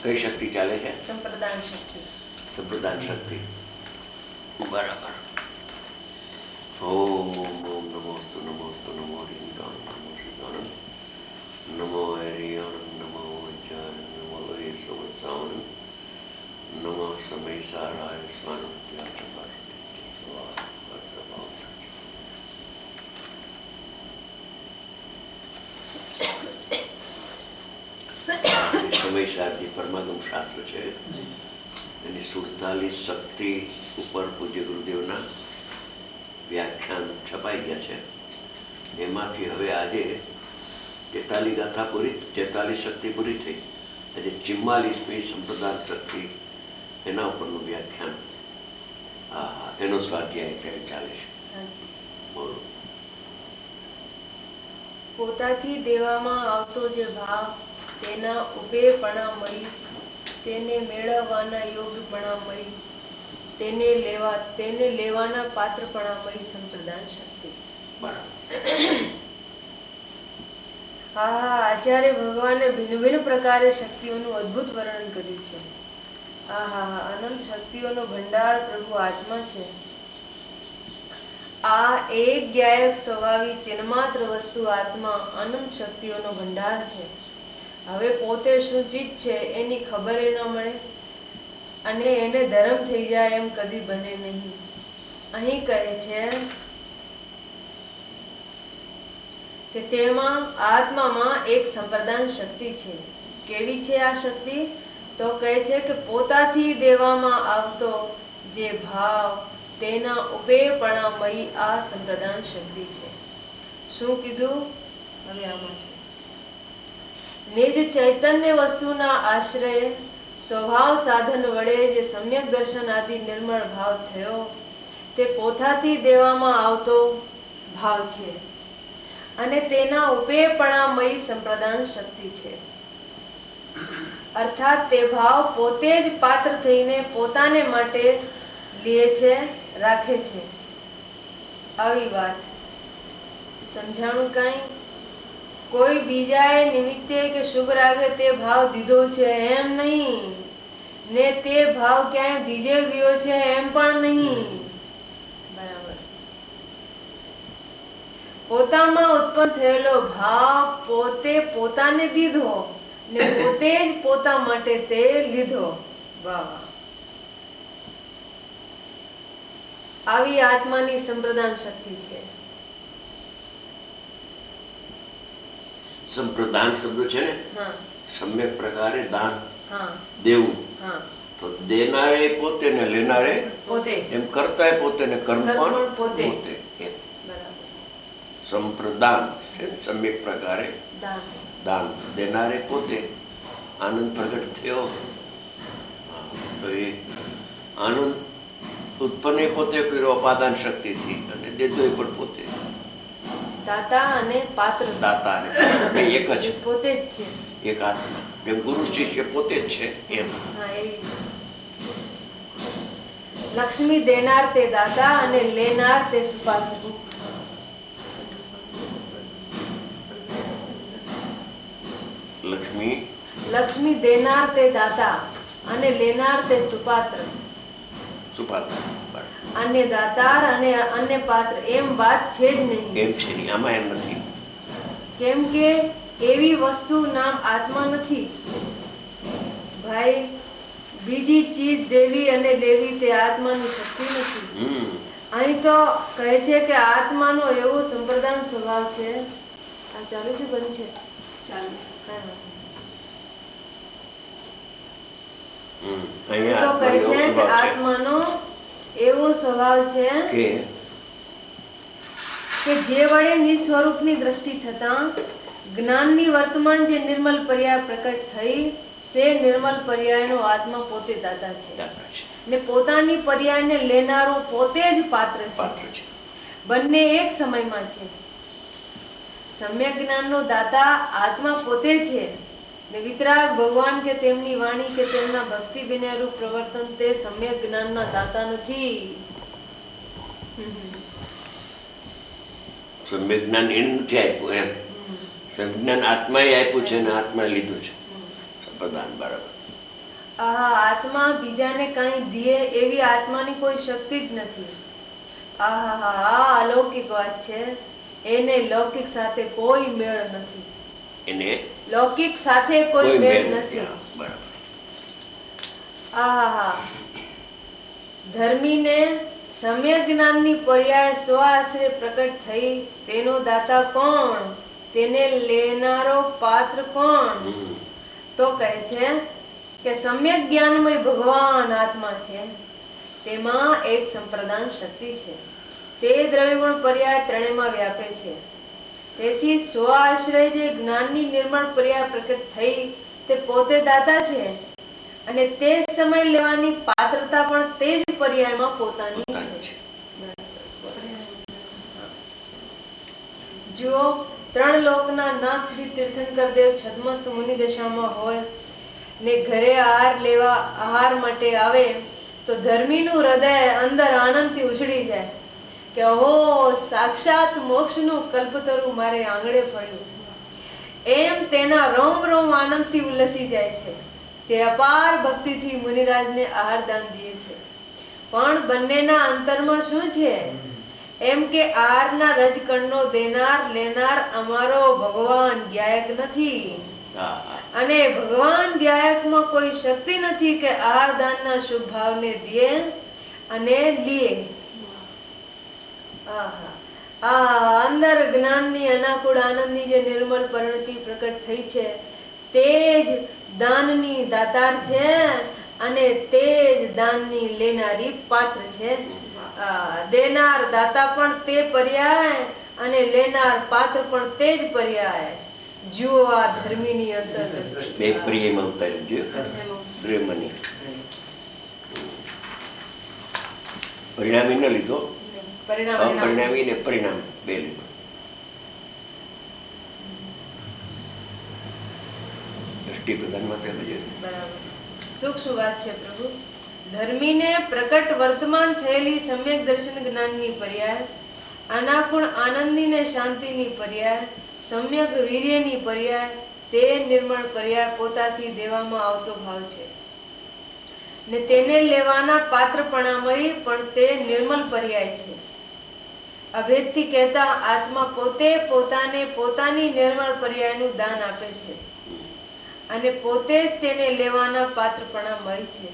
કઈ શક્તિ ચાલે છે? સંપ્રદાન શક્તિ. સંપ્રદાન શક્તિ. બરાબર. ઓમ ઓમ નમોસ્તુ નમોસ્તુ નમો હરિંકાણ નમો શ્રીકાણ નમો હરિયાણ નમો વજ્જાન નમો લોહી સવત્સાવન નમો સમય સારાય સમય સારજી પરમાગમ શાસ્ત્ર છે. એની 47 શક્તિ ઉપર પૂજ્ય ગુરુદેવના વ્યાખ્યાન છપાઈ ગયા છે. એમાંથી હવે આજે 43 ગાથા પૂરી, 43 શક્તિ પૂરી થઈ. આજે 44મી સંપ્રદાન શક્તિ, એના ઉપરનું વ્યાખ્યાન. હા, એનો સ્વાધ્યાય અત્યારે ચાલે છે. બોલો. પોતાથી દેવામાં આવતો જે ભાવ તેના ઉભેપણા મળી, તેને મેળવવાના યોગપણા મળી, તેને લેવાના પાત્રપણા મળી સંપ્રદાન શક્તિ. હા, આચાર્ય ભગવાને ભિન્ન ભિન્ન પ્રકારે શક્તિઓનું અદ્ભુત વર્ણન કર્યું છે. અનંત શક્તિઓનો ભંડાર પ્રભુ આત્મા છે. આ એક જ્ઞાયક સ્વભાવી ચિન્માત્ર વસ્તુ આત્મા અનંત શક્તિઓનો ભંડાર છે. હવે પોતે શું ચીજ છે એની ખબર ન મળે અને એને ધર્મ થઈ જાય એમ કદી બને નહીં. અહીં કહે છે કે તેમાં આત્મામાં એક સંપ્રદાન શક્તિ છે. કેવી છે આ શક્તિ? તો કહે છે કે પોતાથી દેવામાં આવતો જે ભાવ તેના ઉભેપણામયી આ સંપ્રદાન શક્તિ છે. શું કીધું? હવે આમાં છે નિજ ચૈતન્ય વસ્તુના આશ્રય સ્વભાવ સાધન વડે જે સમ્યક દર્શન આદિ નિર્મળ ભાવ થયો, તે પોતાથી દેવામાં આવતો ભાવ છે અને તેના ઉભેપણામયી સંપ્રદાન શક્તિ છે. અર્થાત તે ભાવ પોતે જ પાત્ર થઈને પોતાને માટે લે છે, રાખે છે. આવી વાત સમજાણું? કઈ કોઈ બીજાએ નિમિત્તે કે શુભ રાગે તે ભાવ દીધો છે એમ નહીં, ને તે ભાવ ક્યાંય બીજે ગયો છે એમ પણ નહીં. બરાબર. પોતામાં ઉત્પન્ન થયેલો ભાવ પોતે પોતાને દીધો ને પોતે જ પોતા માટે તે લીધો. વાહ વાહ. આવી આત્માની સંપ્રદાન શક્તિ છે. સંપ્રદાન શબ્દ છે ને, સમ્યક પ્રકારે દાન દેવું. તો દેનારે પોતે ને લેનારે પોતે, એમ કરતા પોતે ને કર્મ પણ પોતે. સંપ્રદાન છે સમ્યક પ્રકારે દાન. દેનારે પોતે આનંદ પ્રગટ થયો તો એ આનંદ ઉત્પન્ન પોતે કર્યો અપાદાન શક્તિથી, અને દેતો એ પણ પોતે. દાતા અને પાત્ર, દાતા અને એક જ પોતે જ છે. એક આત્મા. જેમ ગુરુ શિષ્ય પોતે જ છે એમ. લક્ષ્મી દેનાર તે દાતા અને લેનાર તે સુપાત્ર. લક્ષ્મી દેનાર તે દાતા અને લેનાર તે સુપાત્ર. અન્ય દાતાર અને અન્ય પાત્ર એમ વાત છે જ નહીં. એમ છે નહીં, આમાં એમ નથી. કેમ કે એવી વસ્તુ નામ આત્મા નથી ભાઈ. બીજી ચીજ દેવી અને લેવી તે આત્માની શક્તિ નથી. અહીં તો કહે છે કે આત્માનો એવો સંપ્રદાન સ્વભાવ છે. આ ચાલુ છે, બંધ છે? ચાલુ. તો કહે છે કે આત્માનો એવો સ્વભાવ છે કે જે વડે નિસ્વરૂપની દ્રષ્ટિ થતા જ્ઞાનની વર્તમાન જે નિર્મલ પર્યાય પ્રકટ થઈ, તે નિર્મલ પર્યાયનો આત્મા પોતે દાતા છે ને પોતાની પર્યાયને લેનારો પોતે જ પાત્ર છે. બંને એક સમયમાં છે. સમ્યક જ્ઞાનનો દાતા આત્મા પોતે છે ને વિતરાગ ભગવાન કે તેમની વાણી કે તેમના ભક્તિ વિનયરૂપ પ્રવર્તન તે સમ્યક જ્ઞાનના દાતા નથી. સમ્યક જ્ઞાન એને નથી આપ્યું એમ. સમ્યક જ્ઞાન આત્માએ આપ્યું છે અને આત્માએ લીધું છે. સંપ્રદાન. બરાબર. આત્મા બીજાને કઈ દે એવી આત્માની કોઈ શક્તિ જ નથી. આ અલૌકિક વાત છે. એને લૌકિક સાથે કોઈ મેળ નથી. એને લૌકિક સાથે કોઈ મેળ નથી. ધર્મીને સમ્યક જ્ઞાનની પર્યાય સ્વઆશ્રય પ્રકટ થઈ. તેનો દાતા કોણ? તેને લેનારો પાત્ર કોણ? તો કહે છે કે સમ્યક જ્ઞાનમય ભગવાન આત્મા છે. તેમાં એક સંપ્રદાન શક્તિ છે. તે દ્રવ્યગુણ પર્યાય ત્રણેયમાં વ્યાપે છે. તેથી સ્વ આશ્રય જે જ્ઞાનની નિર્મળ પર્યાય પ્રકટ થઈ તે પોતે દાતા છે અને તે સમય લેવાની પાત્રતા પણ તે જ પર્યાયમાં પોતાની છે. જો ત્રણ લોકના નાથ શ્રી તીર્થંકર દેવ છદ્મસ્ત મુનિ દશામાં હોય ને ઘરે આહાર માટે આવે તો ધર્મીનું હૃદય અંદર આનંદથી ઉછળી જાય કે ઓહો, સાક્ષાત મોક્ષનું કલ્પતરું મારે આંગણે ફળ્યું. એમ તેના રોમ રોમ આનંદથી ઉલ્લસી જાય છે. તે અપાર ભક્તિથી મુનિરાજને આહાર દાન દે છે. પણ બંનેના અંતરમાં શું છે? એમ કે આહારના રજકણનો દેનાર લેનાર અમારો ભગવાન જ્ઞાયક નથી અને ભગવાન જ્ઞાયકમાં કોઈ શક્તિ નથી કે આહાર દાનના શુભ ભાવને દે અને લે. અંદર જ્ઞાનની અનાકૂળ આનંદની જે નિર્મળ પરિણતિ પ્રકટ થઈ છે તે જ દાનની દાતાર છે અને તે જ દાનની લેનારી પાત્ર છે. દેનાર દાતા પણ તે પર્યાય અને લેનાર પાત્ર પણ તે જ પર્યાય. જુઓ આ ધર્મીની અંતરદૃષ્ટિ. બે પ્રિયમાં ઉતારી જો પ્રેમની પરિણામી ન લીધો, અપરિણામી ને પરિણામ બે લીધો. દ્રષ્ટિ પ્રધાનમાં સૂક્ષ્મ વાત છે પ્રભુ. ધર્મીને પ્રકટ વર્તમાન થયેલી સમ્યક દર્શન જ્ઞાનની પર્યાય, અનાકુળ આનંદની ને શાંતિની પર્યાય, સમ્યક વીર્યની પર્યાય, તે નિર્મળ પર્યાય પોતાથી દેવામાં આવતો ભાવ છે ને તેને લેવાના પાત્રપણામય પણ તે નિર્મળ પર્યાય છે. અભેદથી કહેતા આત્મા પોતે પોતાને પોતાની નિર્મળ પર્યાયનું દાન આપે છે અને પોતે જ તેને લેવાના પાત્રપણામય છે.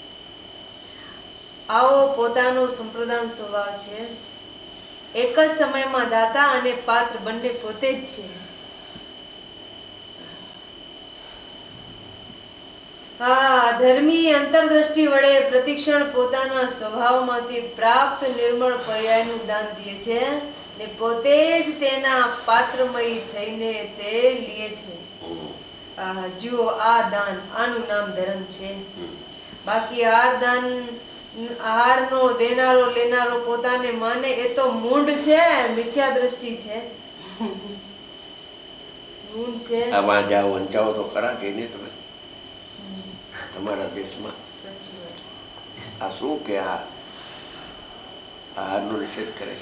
આવો પોતાનો સંપ્રદાન સ્વભાવ છે. એક જ સમયમાં દાતા અને પાત્ર બંને પોતે જ છે. ધર્મી અંતરદ્રષ્ટિ વડે પ્રતિક્ષણ પોતાના સ્વભાવમાંથી પ્રાપ્ત નિર્મળ પર્યાયનું દાન દે છે ને પોતે જ તેના પાત્રમય થઈને તે લે છે. જુઓ આ દાન, આનું નામ ધર્મ છે. બાકી આ દાન આહારનો દેનારો લેનારો પોતાને માને એ તો મૂંઢ છે, મિથ્યા દ્રષ્ટિ છે. મૂંઢ છે. આમાં જાઓ વંચાવો તો ખરા કે નહીં તમે તમારા દેશમાં? સાચી વાત. આ શું કે આ આહારનો નિષેધ કરે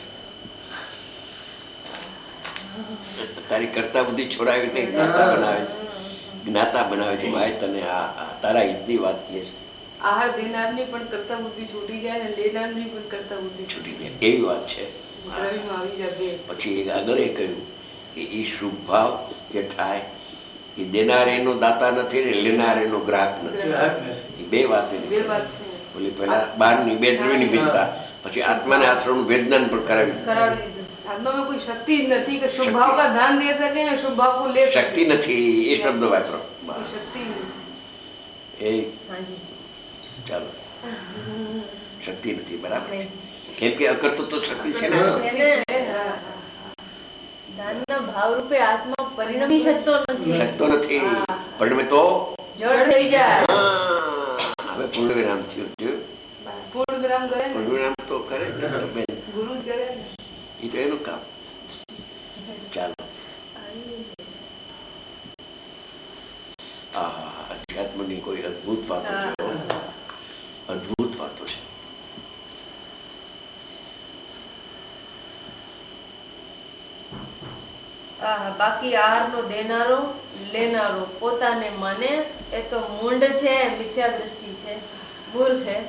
તારી કરતા બુદ્ધિ છોડાવી નહીં, જ્ઞાતા બનાવે છે. ભાઈ તને આ તારા હિતની વાત કહે છે. આહાર દેનારની પણ કરતા બુદ્ધિ છૂટી જાય અને લેનારની પણ કરતા બુદ્ધિ છૂટી જાય એવી વાત છે. પછી આગળ એ કહ્યું કે એ શુભ ભાવ જે થાય એ દેનાર એનો દાતા નથી ને લેનાર એનો ગ્રાહક નથી. એ બે વાત બોલી પેલા બહારની બે દ્રવ્યની ભેદતા, પછી આત્માને આશ્રમનું વેદનાન પણ કરાવી. આત્મામાં કોઈ શક્તિ જ નથી કે શુભ ભાવ કા દાન દે શકે ને શુભ ભાવ કો લે શકે. શક્તિ નથી એ શબ્દ વાપરો. શક્તિ એ ચાલો શક્તિ નથી, બરાબર. કેમ કે અકર્તૃ તો શક્તિ છે ને. દાનના ભાવ રૂપે આત્મા પરિણમી શકતો નથી. પરિણમે તો જડ થઈ જાય. હવે પૂર્ણ વિરામ થયું. પૂર્ણ વિરામ કરે ને, પૂર્ણ વિરામ તો કરે ગુરુ જ કરે ને, એ તો એનું કામ. ચાલો અધ્યાત્મની કોઈ અદભુત વાતો છે, અદભુત વાતો છે. બાકી આહારનો દેનારો લેનારો પોતાને માને એ તો મૂંડ છે, મિથ્યા દ્રષ્ટિ છે, મૂર્ખ છે.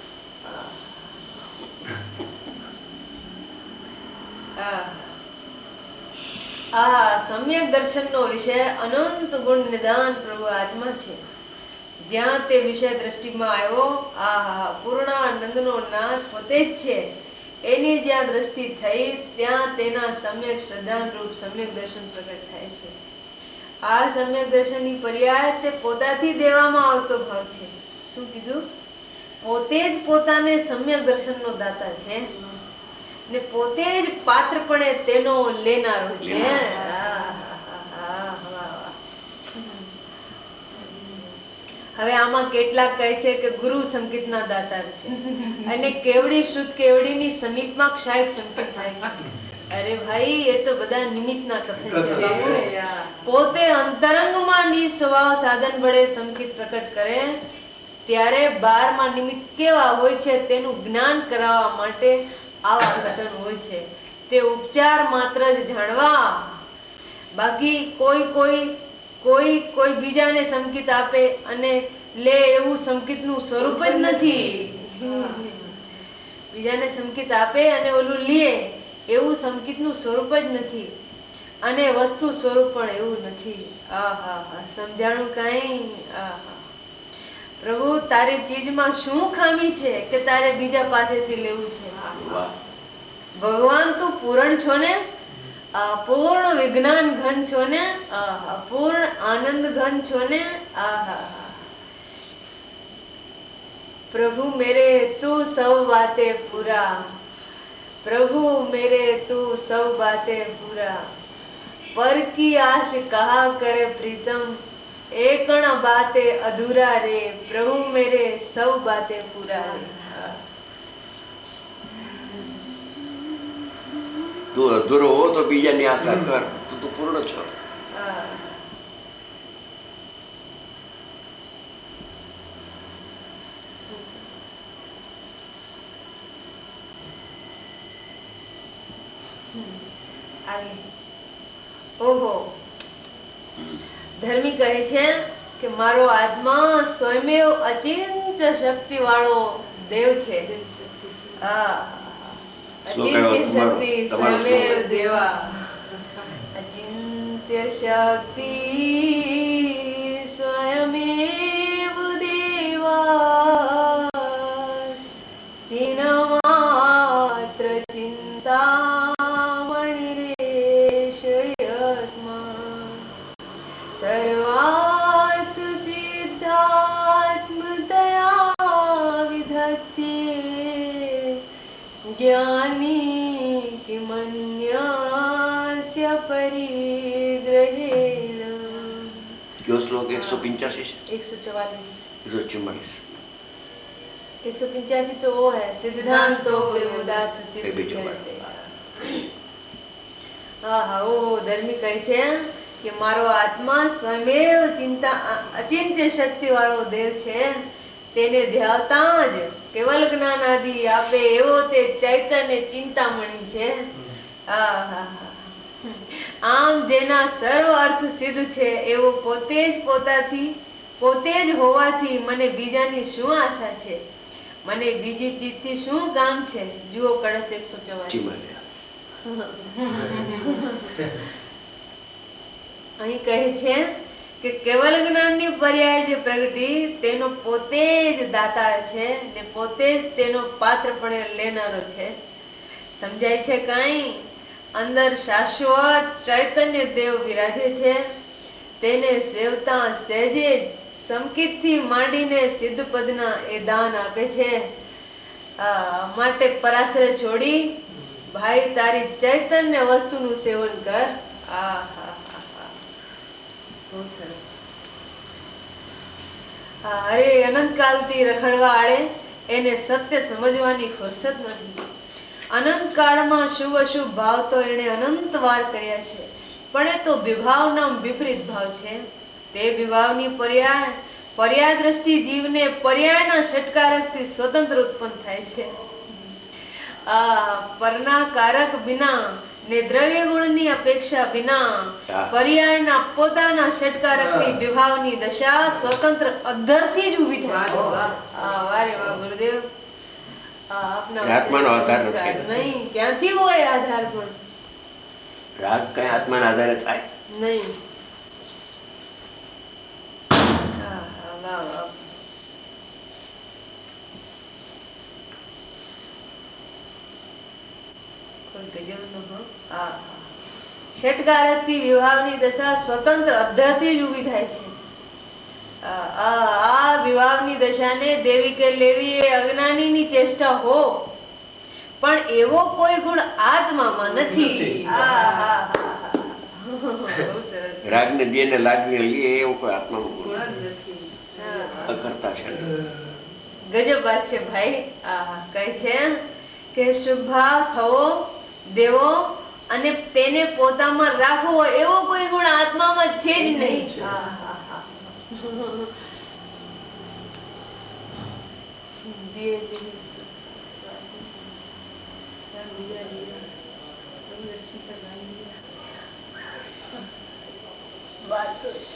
સમ્યક દર્શનનો વિષય અનંત ગુણ નિદાન પ્રભુ આત્મા છે. જ્યાં તે વિષય દ્રષ્ટિમાં આવ્યો, પૂર્ણાનંદનો નાથ પોતે જ છે. એની જ્યાં દ્રષ્ટિ થઈ ત્યાં તેના સમ્યક શ્રદ્ધાન રૂપ સમ્યક દર્શન પ્રગટ થાય છે. આ સમ્યક દર્શનની પર્યાય તે પોતાથી દેવામાં આવતો ભાવ છે. શું કીધું? પોતે જ પોતાને સમ્યક દર્શનનો દાતા છે ને પોતે જ પાત્રપણે તેનો લેનારો છે. હવે આમાં કેટલાક કહે છે કે ગુરુ સંકેતના દાતા છે અને કેવડી શુદ્ધ કેવડીની સમીપમાં ક્ષાયક સંકેત થાય છે. અરે ભાઈ, એ તો બધા નિમિત્તના કથન છે. પોતે અંતરંગમાં નિસ્વભાવ સાધન વડે સંકેત પ્રકટ કરે ત્યારે 12માં નિમિત્ત કેવા હોય છે તેનું જ્ઞાન કરાવવા માટે આવા કથન હોય છે. તે ઉપચાર માત્ર જ જાણવા, બાકી કોઈ બીજાને સંકેત આપે અને લે એવું સંકેતનું સ્વરૂપ જ નથી. બીજાને સંકેત આપે અને ઓલું લે એવું સંકેતનું સ્વરૂપ જ નથી અને વસ્તુ સ્વરૂપ પણ એવું નથી. સમજાણું કઈ? પ્રભુ, તારી ચીજમાં શું ખામી છે કે તારે બીજા પાસેથી લેવું છે? ભગવાન, તું પૂર્ણ છો ને, પૂર્ણ વિજ્ઞાન ઘન છો ને, પૂર્ણ આનંદ ઘન છો ને. प्रभु मेरे तू सब बातें पूरा, प्रभु मेरे तू सब बातें पूरा, पर की आश कहा करे प्रीतम, एकण बातें अधूरा रे, प्रभु मेरे सब बातें पूरा रे. તું અધૂરો હો તો બીજાની આશા કર, તું પૂર્ણ છો. ઓહો, ધર્મી કહે છે કે મારો આત્મા સ્વયમેવ અચિંત્ય શક્તિ વાળો દેવ છે. અચિંત્ય શક્તિ સ્વયમેવ દેવા, અચિંત્ય શક્તિ સ્વયમેવ દેવા, ચિન્માત્ર ચિંતામણિ રેશયસ્મા, સર્વાર્થ સિદ્ધાત્મતયા વિધત્તે, જ્ઞાની કિમન્યસ્ય પરિગ્रहेण. કયો શ્લોક? 185 છે? 144. 185 तो वो है सिद्धांतो विमुदात चित्त. ઓહો, ધર્મી કહે છે કે મારો આત્મા સ્વયમેવ અચિંત્ય શક્તિ વાળો દેવ છે. તેને ધ્યાવતા જ કેવલ જ્ઞાન આદિ આપે એવો તે ચૈતન્ય ચિંતામણી છે. આમ જેના સર્વ અર્થ સિદ્ધ છે એવો પોતે જ હોવાથી મને બીજાની શું આશા છે? મને બીજી ચીજથી શું કામ છે? જુઓ કળશ 144. અહીં કહે છે કે કેવલ જ્ઞાનની પર્યાય જે પ્રગટી તેનો પોતે જ દાતા છે ને પોતે જ તેનો પાત્રપણે લેનારો છે. સમજાય છે કઈ? અંદર શાશ્વત ચૈતન્ય દેવ વિરાજે છે. તેને સેવતા સહેજે સંકિતથી માંડીને સિદ્ધ પદના એ દાન આપે છે. માટે પરાશ્રય છોડી ભાઈ તારી ચૈતન્ય વસ્તુનું સેવન કર. અરે અનંતકાલથી રખડવા આડે એને સત્ય સમજવાની ફુરસત નથી. અનંતકાળમાં શુભ અશુભ ભાવ તો એને અનંત વાર કર્યા છે, પણ એ તો વિભાવના વિપરીત ભાવ છે. તે વિભાવની પર્યાય દ્રષ્ટિ જીવને પર્યાયના ષટકારકથી સ્વતંત્ર ઉત્પન્ન થાય છે. પરના કારક વિના ને દ્રવ્ય ગુણની અપેક્ષા વિના હા. પર્યાયના પોતાના ષટકારકથી હા. વિભાવની દશા સ્વતંત્ર અધરથી જ ઊભી થાય છે. વાહ, હા, વારે વાહ ગુરુદેવ. આપના આત્માનો આધાર નમસ્કાર. નથી. નહીં, ક્યાંથી હોય આધાર પણ રાગ કઈ આત્માના આધારે થાય? નહીં. હા, હા, વાહ, વાહ. કોઈ ગજબનો, હો. હા, હા. ષટકારકથી વિવાહની દશા સ્વતંત્ર અધ્ધરથી જ ઊભી થાય છે. આ વિવાહની દશાને દેવી કે લેવી એ અજ્ઞાનીની ચેષ્ટા હો, પણ એવો કોઈ ગુણ આત્મામાં નથી. નથી. બહુ સરસ. રાગને દેને લાગને લઈએ એવો કોઈ આત્માનો ગુણ ગુણ જ નથી. હા, હા. અકર્તા છે. ગજબ વાત છે ભાઈ. કહે છે કે શુભ ભાવ થવો દેવો અને તેને પોતામાં રાખવો એવો કોઈ ગુણ આત્મામાં છે જ નહીં. છે. હા, હા, હા. વાત તો છે.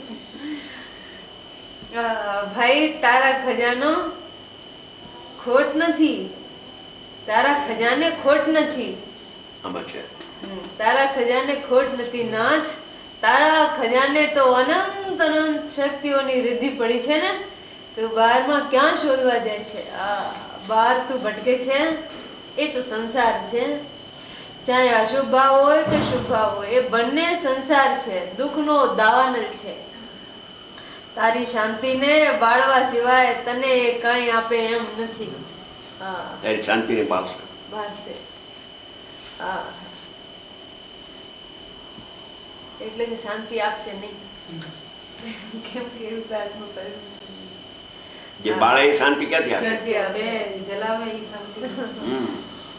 ભાઈ તારા ખજાનો ખોટ નથી, તારા ખજાને ખોટ નથી. આમાં છે. તારા ખજાને ખોટ નથી નાથ, તારા ખજાને તો અનંત અનંત શક્તિઓની રિદ્ધિ પડી છે ને, તું બહારમાં ક્યાં શોધવા જાય છે? બહાર તું ભટકે છે એ તો સંસાર છે. ચાહે અશુભ ભાવ હોય કે શુભ ભાવ હોય, એ બંને સંસાર છે, દુઃખનો દાવાનલ છે. તારી શાંતિને બાળવા સિવાય તને એ કાંઈ આપે એમ નથી. તારી શાંતિને પામશે. બાળશે. હા, એટલે કે શાંતિ આપશે નહીં. કેમ કે એવું પ્રાર્થના કર્યું. જે બાળે એ શાંતિ ક્યાંથી આપે? ક્યાંથી આવે? જલાવે એ શાંતિ. હમ.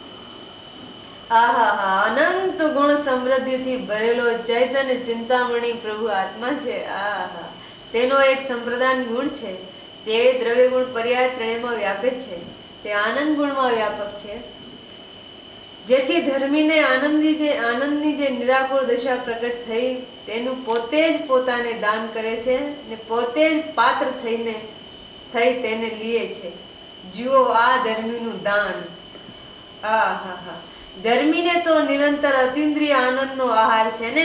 આહાહા, અનંત ગુણ સમૃદ્ધિથી ભરેલો ચૈતન્ય ચિંતામણી પ્રભુ આત્મા છે. આહા, તેનો એક સંપ્રદાન ગુણ છે. તે દ્રવ્ય ગુણ પર્યાય ત્રણેયમાં વ્યાપે છે. તે આનંદ ગુણમાં વ્યાપક છે. જેથી ધર્મીને આનંદની જે નિરાકુળ દશા પ્રગટ થઈ, તેનું પોતે જ પોતાને દાન કરે છે ને પોતે જ પાત્ર થઈ તેને લીએ છે. જુઓ આ ધર્મીનું દાન. આહાહા, ધર્મીને તો નિરંતર અતિન્દ્રિય આનંદનો આહાર છે ને,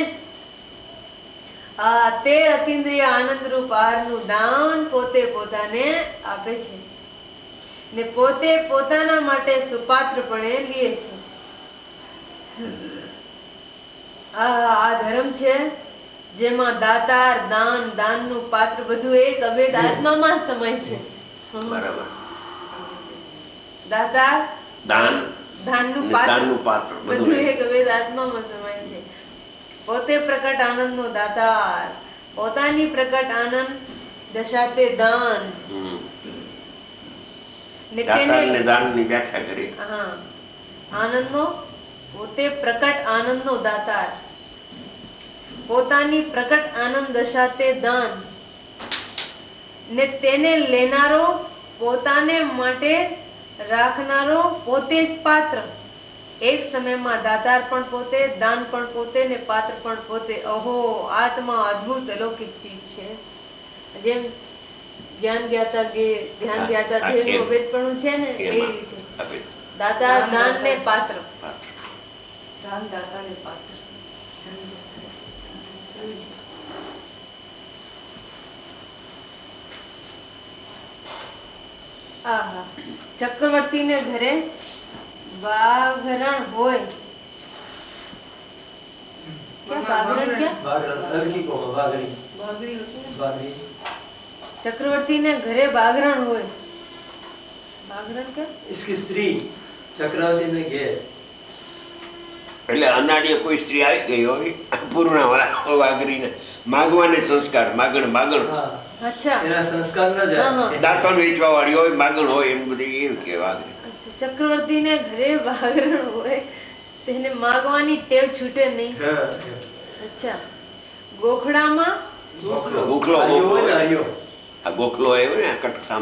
તે અતિન્દ્રિય આનંદરૂપ આહારનું દાન પોતે પોતાને આપે છે ને પોતે પોતાના માટે સુપાત્રપણે લીએ છે. આ ધર્મ છે જેમાં દાતાર દાનનું પાત્ર બધું એક અભેદ આત્મામાં જ સમાય છે. બરાબર. દાતાર દાનનું દાનનું પાત્ર બધું એક અભેદ આત્મામાં સમાય છે. પોતે પ્રકટ આનંદનો દાતાર, પોતાની પ્રકટ આનંદ દશા તે દાન ને તેને દાનની વ્યાખ્યા કરી. આનંદનો પોતે પ્રકટ આનંદનો દાતાર, પોતાની પ્રકટ આનંદ દશા તે દાન ને તેને લેનારો, પોતાને માટે રાખનારો પોતે જ પાત્ર. એક સમયમાં દાતાર પણ પોતે, દાન પણ પોતે ને પાત્ર પણ પોતે. અહો, આત્મા અદ્ભુત અલૌકિક ચીજ છે. જેમ જ્ઞાન જ્ઞાતા ધ્યાન જ્ઞાતા દેહનું અભેદપણું છે ને, એ રીતે દાતાર દાન ને પાત્ર. દાન દાતા ને પાત્ર. એવું છે. આહા, ચક્રવર્તીને ઘરે વાઘરણ હોય. चक्रवर्ती ने घरे बागरण होय. बागरण के इसकी स्त्री चक्रवर्ती ने घे એટલે અનાડીએ કોઈ સ્ત્રી આવી ગઈ હોય પૂર્ણા વાઘરીને માગવાને સંસ્કાર માગણ અચ્છા એના સંસ્કાર ન જાય દાંતણ વેચવા વાળી હોય માગણ હોય એમ બધી એવું કે વાઘરી. અચ્છા, ચક્રવર્તીને ઘરે વાગરણ હોય તેને માગવાની ટેવ છૂટે નહીં. અચ્છા, ગોખડામાં ગોખલો આ ગોખલો આવ્યો ને કટકામ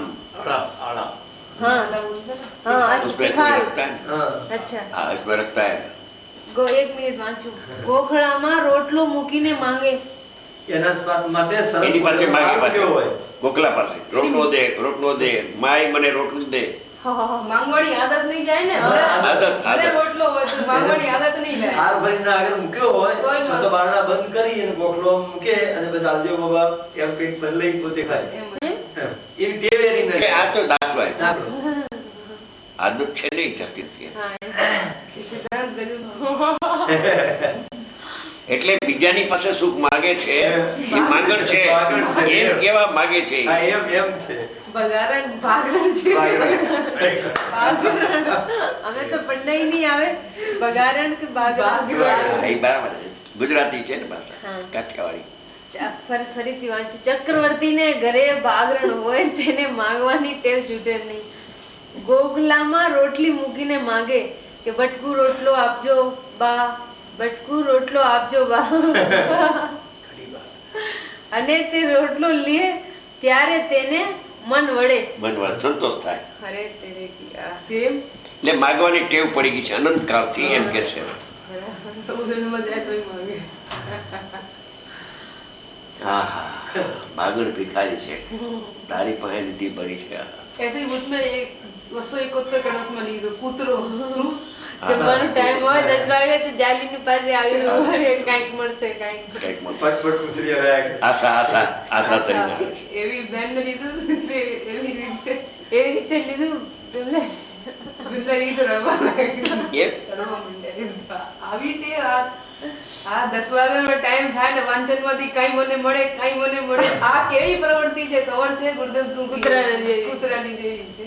हाँ हाँ उसमें दिखाओ। रखता है अच्छा हाँ इसमें रखता है એક મિનિટ વાંચું. ગોખલામાં રોટલો મૂકીને માંગે. એના માટે સરળ એની પાસે માગે ભાવ કેવો હોય? ગોખલા પાસે રોટલો દે માય મને રોટલું દે. માંગવાની આદત નહીં જાય ને હવે આદત ભલે રોટલો હોય તો માંગવાની આદત નહીં જાય. હાર ભરીને આગળ મૂક્યો હોય તોય તો બારણા બંધ કરી અને ગોખલો મૂકે અને પછી આલજો બાબા એમ કંઈક બદલાઈ પોતે ખાય. એમ. એવી ટેવ એની કે નથી. આ તો દાખલો આપ્યો. દાખલો. આદત છે નહીં થતી નથી. હા, એ સિદ્ધાંત ગજબ. એટલે બીજાની પાસે સુખ માગે છે એ માંગણ છે માંગણ છે. એમ કેવા માગે છે. હા, એમ છે. બગારણ ભાગરણ છે. બાગરણ. અમે તો પંડાઈ નહીં આવે. બગારણ કે બાગરણ? હા, એ બરાબર છે. ગુજરાતી છે ને ભાષા હા. કાઠિયાવાડી. ફરીથી વાંચું. ચક્રવર્તીને ઘરે બાગરણ હોય તેને માંગવાની ટેવ છૂટે નહીં. ગોખલામાં રોટલી મૂકીને માંગે કે બટકું રોટલો આપજો બા, બટકું રોટલો આપજો બા. ખરી વાત. અને તે રોટલો લે ત્યારે તેને મન વળે. મનવાળ સંતોષ થાય. અરે તેરે કી આ. જેમ એટલે માગવાની ટેવ પડી ગઈ છે અનંતકાળથી એમ કે છે. ઉદરમાં જાય તોય માંગે. આહા, માગણ ભિખારી છે તારી પાસે નિધિ ભરી છે. ऐसे ही उसमें एक 271 कड़स में ली कूतरो જમવાનો ટાઈમ હોય 10 વાગે તો જાલીની પાસે આવીને ઉભા રહે, કાંઈક મળશે કાંઈક. કંઈક મળે. પટપટ પૂછડી રહ્યા કરે. આશા તરીને આવે છે. એવી બેન ને લીધું તે એવી રીતે એવી રીતે લીધું પેલે. બિંદા રીતે રડવા લાગ્યું. એમ? રડવા માંડ્યા. આવી તે આ 10 વાગ્યાનો ટાઈમ થાય ને વાંચનમાંથી કાંઈ મને મળે આ કેવી પ્રવૃત્તિ છે ખબર છે ગુરુદેવ શું કહે? કૂતરાની જેવી. કૂતરાની જેવી છે.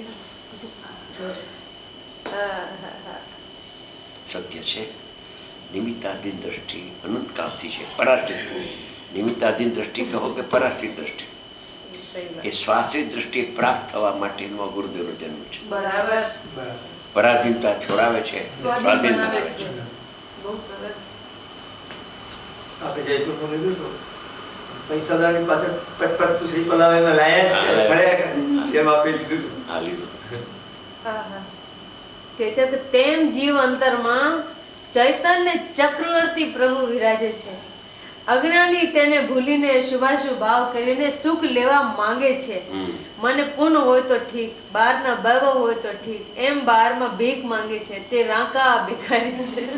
સત્ય છે નિમિત્તાધીન દ્રષ્ટિ અનંતકાળથી છે. પરાશ્રિત નિમિત્તાધીન દ્રષ્ટિ કહો કે પરાશ્રિત દ્રષ્ટિ, સહી વાત. એ સ્વાશ્રિત દ્રષ્ટિ પ્રાપ્ત થવા માટેનો ગુરુદેવનો જન્મ છે. બરાબર. બરાબર. પરાધીનતા છોડાવે છે, સ્વાધીન સ્વાધીન બનાવે બનાવે છે. છે. બહુ સરસ. આપણે જયપુરમાં લીધું હતું. પૈસાદારની પાછળ પટપટ પૂછડી પલાવે એમાં લાયા જ કરે. ફર્યા કરે. એમ આપી લીધું હતું. આ લીધું. આહા. કે છે કે તેમ જીવ અંતરમાં ચૈતન્ય ચક્રવર્તી પ્રભુ વિરાજે છે. અજ્ઞાની તેને ભૂલીને શુભાશુભ ભાવ કરીને સુખ લેવા માંગે છે. હમ. મને પૂર્ણ હોય તો ઠીક, બહારના ભેગો હોય તો ઠીક, એમ બહારમાં ભીખ માંગે છે. તે રાંકા ભિખારી છે.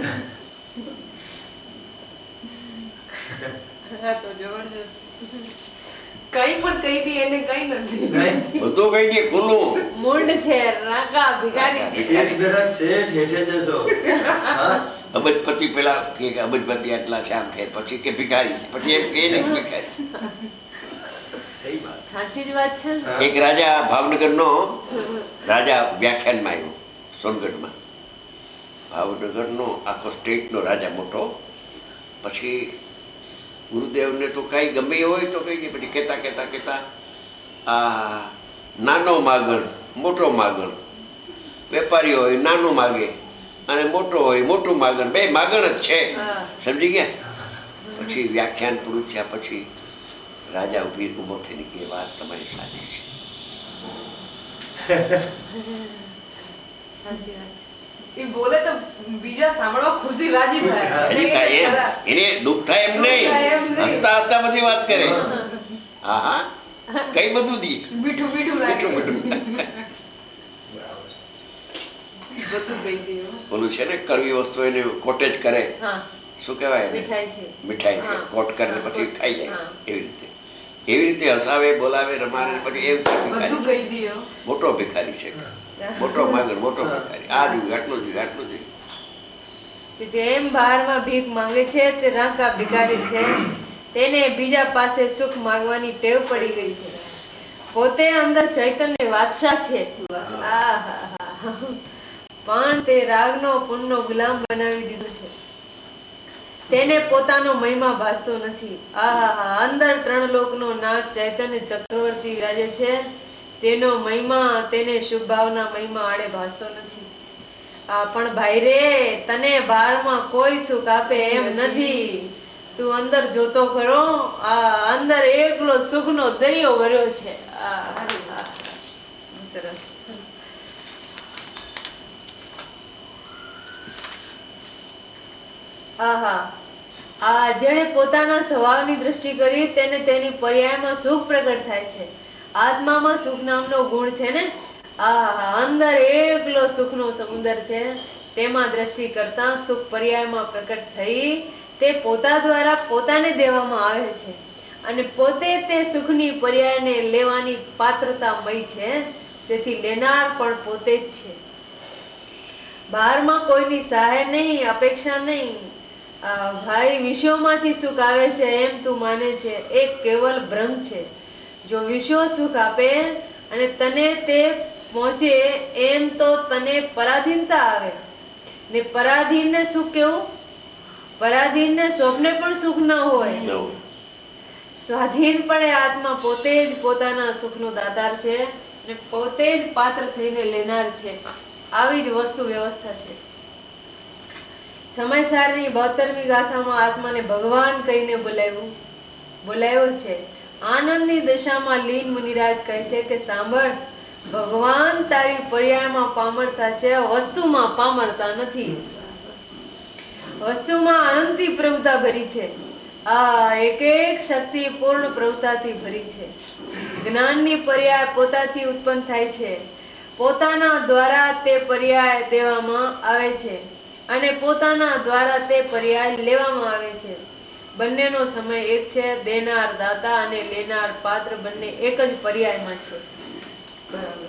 હા તો જબરજસ્ત. કઈ પણ કહી દી એને કઈ નથી. નહીં? બધું કઈ દે ખુલ્લું. મૂંડ છે, રાંકા ભિખારી છે. એક જરાક શેઠ હેઠે જશો. હા? અબજપતિ પેલા કે અબજપતિ આટલા છે આમ છે, પછી કે ભિખારી છે, પછી એમ કે ને ભિખારી. સહી વાત. સાચી જ વાત છે ને? હા. એક રાજા ભાવનગરનો રાજા વ્યાખ્યાનમાં આવ્યો સોનગઢમાં. ભાવનગરનો આખો સ્ટેટનો રાજા મોટો. પછી ગુરુદેવને તો કાંઈ ગમે એ હોય તો કહી દે. પછી કહેતા આ નાનો માગણ મોટો માગણ, વેપારી હોય નાનું માગે અને મોટો હોય મોટું માગણ, બે માગણ જ છે. હા. સમજી ગયા? પછી વ્યાખ્યાન પૂરું થયા પછી રાજા ઊભો થઈને કે વાત તમારી સાચી છે. સાચી વાત છે. એ બોલે તો બીજા સાંભળવા ખુશી રાજી થાય. એની થાય એમ, એને દુઃખ થાય એમ દુઃખ થાય એમ નહીં, નહીં. હસતા હસતા બધી વાત કરે. હા હા, કઈ બધું દી મીઠું મીઠું લાગે. મીઠું મીઠું. બધું કહી દે. ઓલું છે ને કડવી વસ્તુ એને કોટેજ કરે, હા, શું કહેવાય એને? મીઠાઈથી. મીઠાઈ છે, હા. કોટ કરીને પછી ખાઈ જાય. હા. એવી રીતે હસાવે બોલાવે રમાડે પછી એમ કે બધું ભિખારી. કહી દે. મોટો ભિખારી છે, મોટો માગણ, મોટો ભિખારી. આ જોયું, આટલું જોયું, આટલું જોયું. કે જેમ બહારમાં ભીખ માંગે છે તે રાંકા ભિખારી છે. તેને બીજા પાસે સુખ માંગવાની ટેવ પડી ગઈ છે. પોતે અંદર ચૈતન્ય વાદશાહ છે. આહાહા. પણ તે રાગનો પુણ્યનો ગુલામ બનાવી દીધો છે. તેને પોતાનો મહિમા ભાસતો નથી. આહાહા. અંદર 3 લોકનો નાથ ચૈતન્ય ચક્રવર્તી વિરાજે છે. તેનો મહિમા તેને શુભ ભાવના મહિમા આડે ભાસતો નથી. પણ ભાઈ રે, તને બહારમાં કોઈ સુખ આપે એમ નથી. તું અંદર જોતો ખરો, આ અંદર એકલો સુખનો દરિયો ભર્યો છે. સરસ. આહા, આ જેણે પોતાના સ્વભાવની દ્રષ્ટિ કરી તેને તેની પર્યાયમાં સુખ પ્રગટ થાય છે. આત્મામાં સુખ નામનો ગુણ છે ને, આહા, અંદર એકલો સુખનો સમુદર છે. તેમાં દ્રષ્ટિ કરતા સુખ પર્યાયમાં પ્રકટ થઈ તે પોતા દ્વારા પોતાને દેવામાં આવે છે અને પોતે તે સુખની પર્યાયને લેવાની પાત્રતામય છે. તેથી લેનાર પણ પોતે જ છે. બહારમાં કોઈની સહાય નહીં, અપેક્ષા નહીં. ભાઈ, વિશ્વમાંથી સુખ આવે છે એમ તું માને છે, એ કેવલ ભ્રમ છે. જો વિશ્વ સુખ આપે અને તને તે પહોંચે એમ તો તને પરાધીનતા આવે ને પરાધીનને સુખ કેવું? પરાધીનને સ્વપ્ને પણ સુખ ન હોય. સ્વાધીનપણે આત્મા પોતે જ પોતાના સુખનો દાતાર છે ને પોતે જ પાત્ર થઈને લેનાર છે. આવી જ વસ્તુ વ્યવસ્થા છે. સમયસારની 72મી ગાથામાં આત્માને ભગવાન કહીને બોલાવ્યો છે. આનંદની દશામાં લીન મુનિરાજ કહે છે કે સાંભળ, ભગવાન તારી પર્યાયમાં પામરતા છે, વસ્તુમાં પામરતા નથી. વસ્તુમાં અનંતી પ્રભુતા ભરી છે. આ એક એક શક્તિ પૂર્ણ પ્રભુતાથી ભરી છે. જ્ઞાનની પર્યાય પોતાથી ઉત્પન્ન થાય છે. પોતાના દ્વારા તે પર્યાય દેવામાં આવે છે અને પોતાના દ્વારા તે પર્યાય લેવામાં આવે છે. બંનેનો સમય એક છે. દેનાર દાતા અને લેનાર પાત્ર બંને એક જ પર્યાયમાં છે. બરાબર.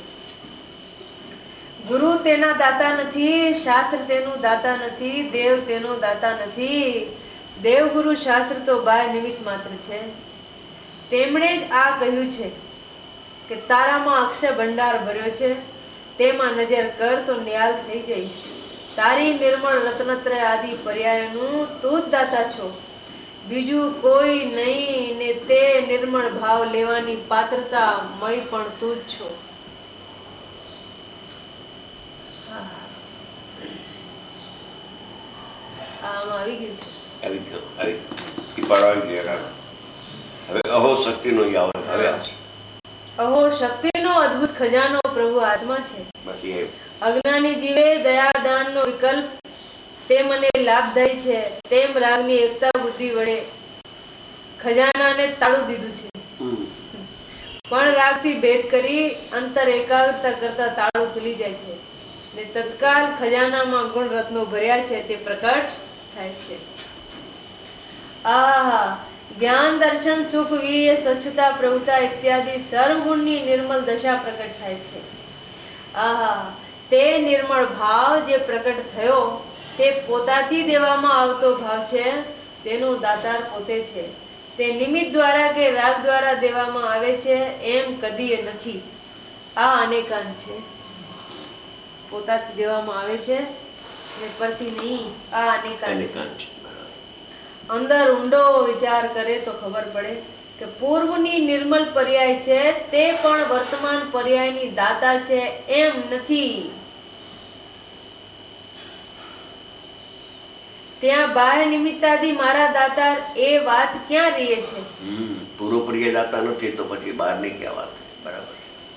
ગુરુ તેના દાતા નથી, શાસ્ત્ર તેનું દાતા નથી, દેવ તેનો દાતા નથી. દેવ ગુરુ શાસ્ત્ર તો બાહ્ય નિમિત્ત માત્ર છે. તેમણે જ આ કહ્યું છે કે તારામાં અક્ષય ભંડાર ભર્યો છે, તેમાં નજર કર તો નિહાલ થઈ જઈશ. તારી નિર્મળ રત્નત્રય આદિ પર્યાયનું તું જ દાતા છો, બીજું કોઈ નહીં ને તે નિર્મળ ભાવ લેવાની પાત્રતા મય પણ તું જ છો. આમાં આવી ગયું છે. આવી ગયો. ઈ પાડવા ગયા. હવે અહો શક્તિનો યાવ હવે આ છે. અહો શક્તિનો અદ્ભુત ખજાનો પ્રભુ આત્મા છે. બસ એ અજ્ઞાની જીવે દયાદાનનો વિકલ્પ તે મને લાભદાયી છે તેમ રાગની એકતા બુદ્ધિ વડે ખજાનાને તાળું દીધું છે. પણ રાગથી ભેદ કરી અંતર એકાગ્રતા કરતા તાળું ખુલી જાય છે ને તત્કાલ ખજાનામાં ગુણ રત્નો ભર્યા છે તે પ્રકટ થાય છે. આહા, જ્ઞાન દર્શન સુખ વીર્ય સ્વચ્છતા પ્રભુતા ઇત્યાદિ સર્વગુણની નિર્મલ દશા પ્રકટ થાય છે. આહા, તે નિર્મળ ભાવ જે પ્રકટ થયો તે પોતાથી દેવામાં આવતો ભાવ છે. તેનો દાતાર પોતે છે. તે નિમિત્ત દ્વારા કે રાગ દ્વારા દેવામાં આવે છે એમ કદીએ નથી. આ અનેકાંત છે. પોતાથી દેવામાં આવે છે ને પરથી નહીં. આ અનેકાંત છે. અંદર ઊંડો વિચાર કરે તો ખબર પડે કે પૂર્વની નિર્મલ પર્યાય છે તે પણ વર્તમાન પર્યાયની દાતા છે એમ નથી. ત્યાં બાહ્ય નિમિત્તાદી મારા દાતાર એ વાત ક્યાં રહે છે? પૂર્વ પર્યાય દાતા નથી તો પછી બહારની ક્યાં વાત? બરાબર.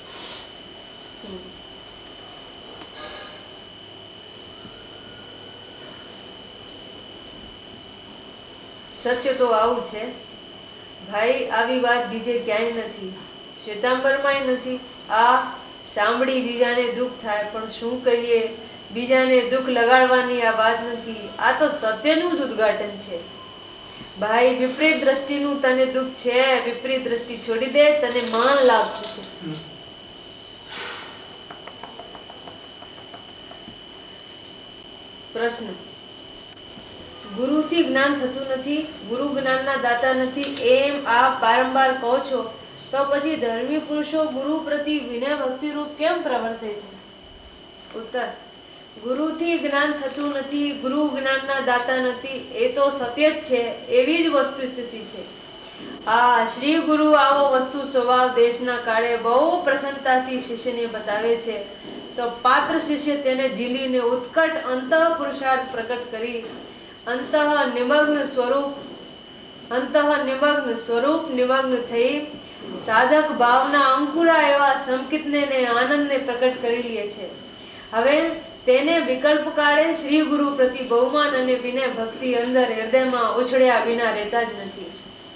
સત્ય તો આવું છે ભાઈ. આવી વાત બીજે ક્યાંય નથી, શ્વેતાંબરમાંય નથી. આ સાંભળી બીજાને દુઃખ થાય પણ શું કહીએ? બીજાને દુઃખ લગાડવાની આ વાત નથી. આ તો સત્યનું જ ઉદ્ઘાટન છે ભાઈ. વિપરીત દ્રષ્ટિનું તને દુઃખ છે, વિપરીત દ્રષ્ટિ છોડી દે, તને મહાન લાભ થશે. પ્રશ્ન: ગુરુથી જ્ઞાન થતું નથી, ગુરુ જ્ઞાનના દાતા નથી એમ આપ વારંવાર કહો છો, તો પછી ધર્મી પુરુષો ગુરુ પ્રતિ વિનય ભક્તિ રૂપ કેમ પ્રવર્તે છે? ઉત્તર: ગુરુથી જ્ઞાન થતું નથી, ગુરુ જ્ઞાનના દાતા નથી, એ તો સત્ય જ છે. એવી જ વસ્તુ સ્થિતિ છે. આ શ્રી ગુરુ આવો વસ્તુ સ્વભાવ દેશના કાળે બહુ પ્રસન્નતાથી શિષ્યને બતાવે છે તો પાત્ર શિષ્ય તેને ઝીલીને ઉત્કટ અંતઃ પુરુષાર્થ પ્રકટ કરી અંતઃ નિમગ્ન સ્વરૂપ નિમગ્ન થઈ સાધક ભાવના અંકુરા એવા સંકિતને આનંદને પ્રકટ કરી લે છે. હવે તેને વિકલ્પ કાળે શ્રી ગુરુ પ્રતિ બહુમાન અને વિનય ભક્તિ અંદર હૃદયમાં ઉછળ્યા વિના રહેતા જ નથી.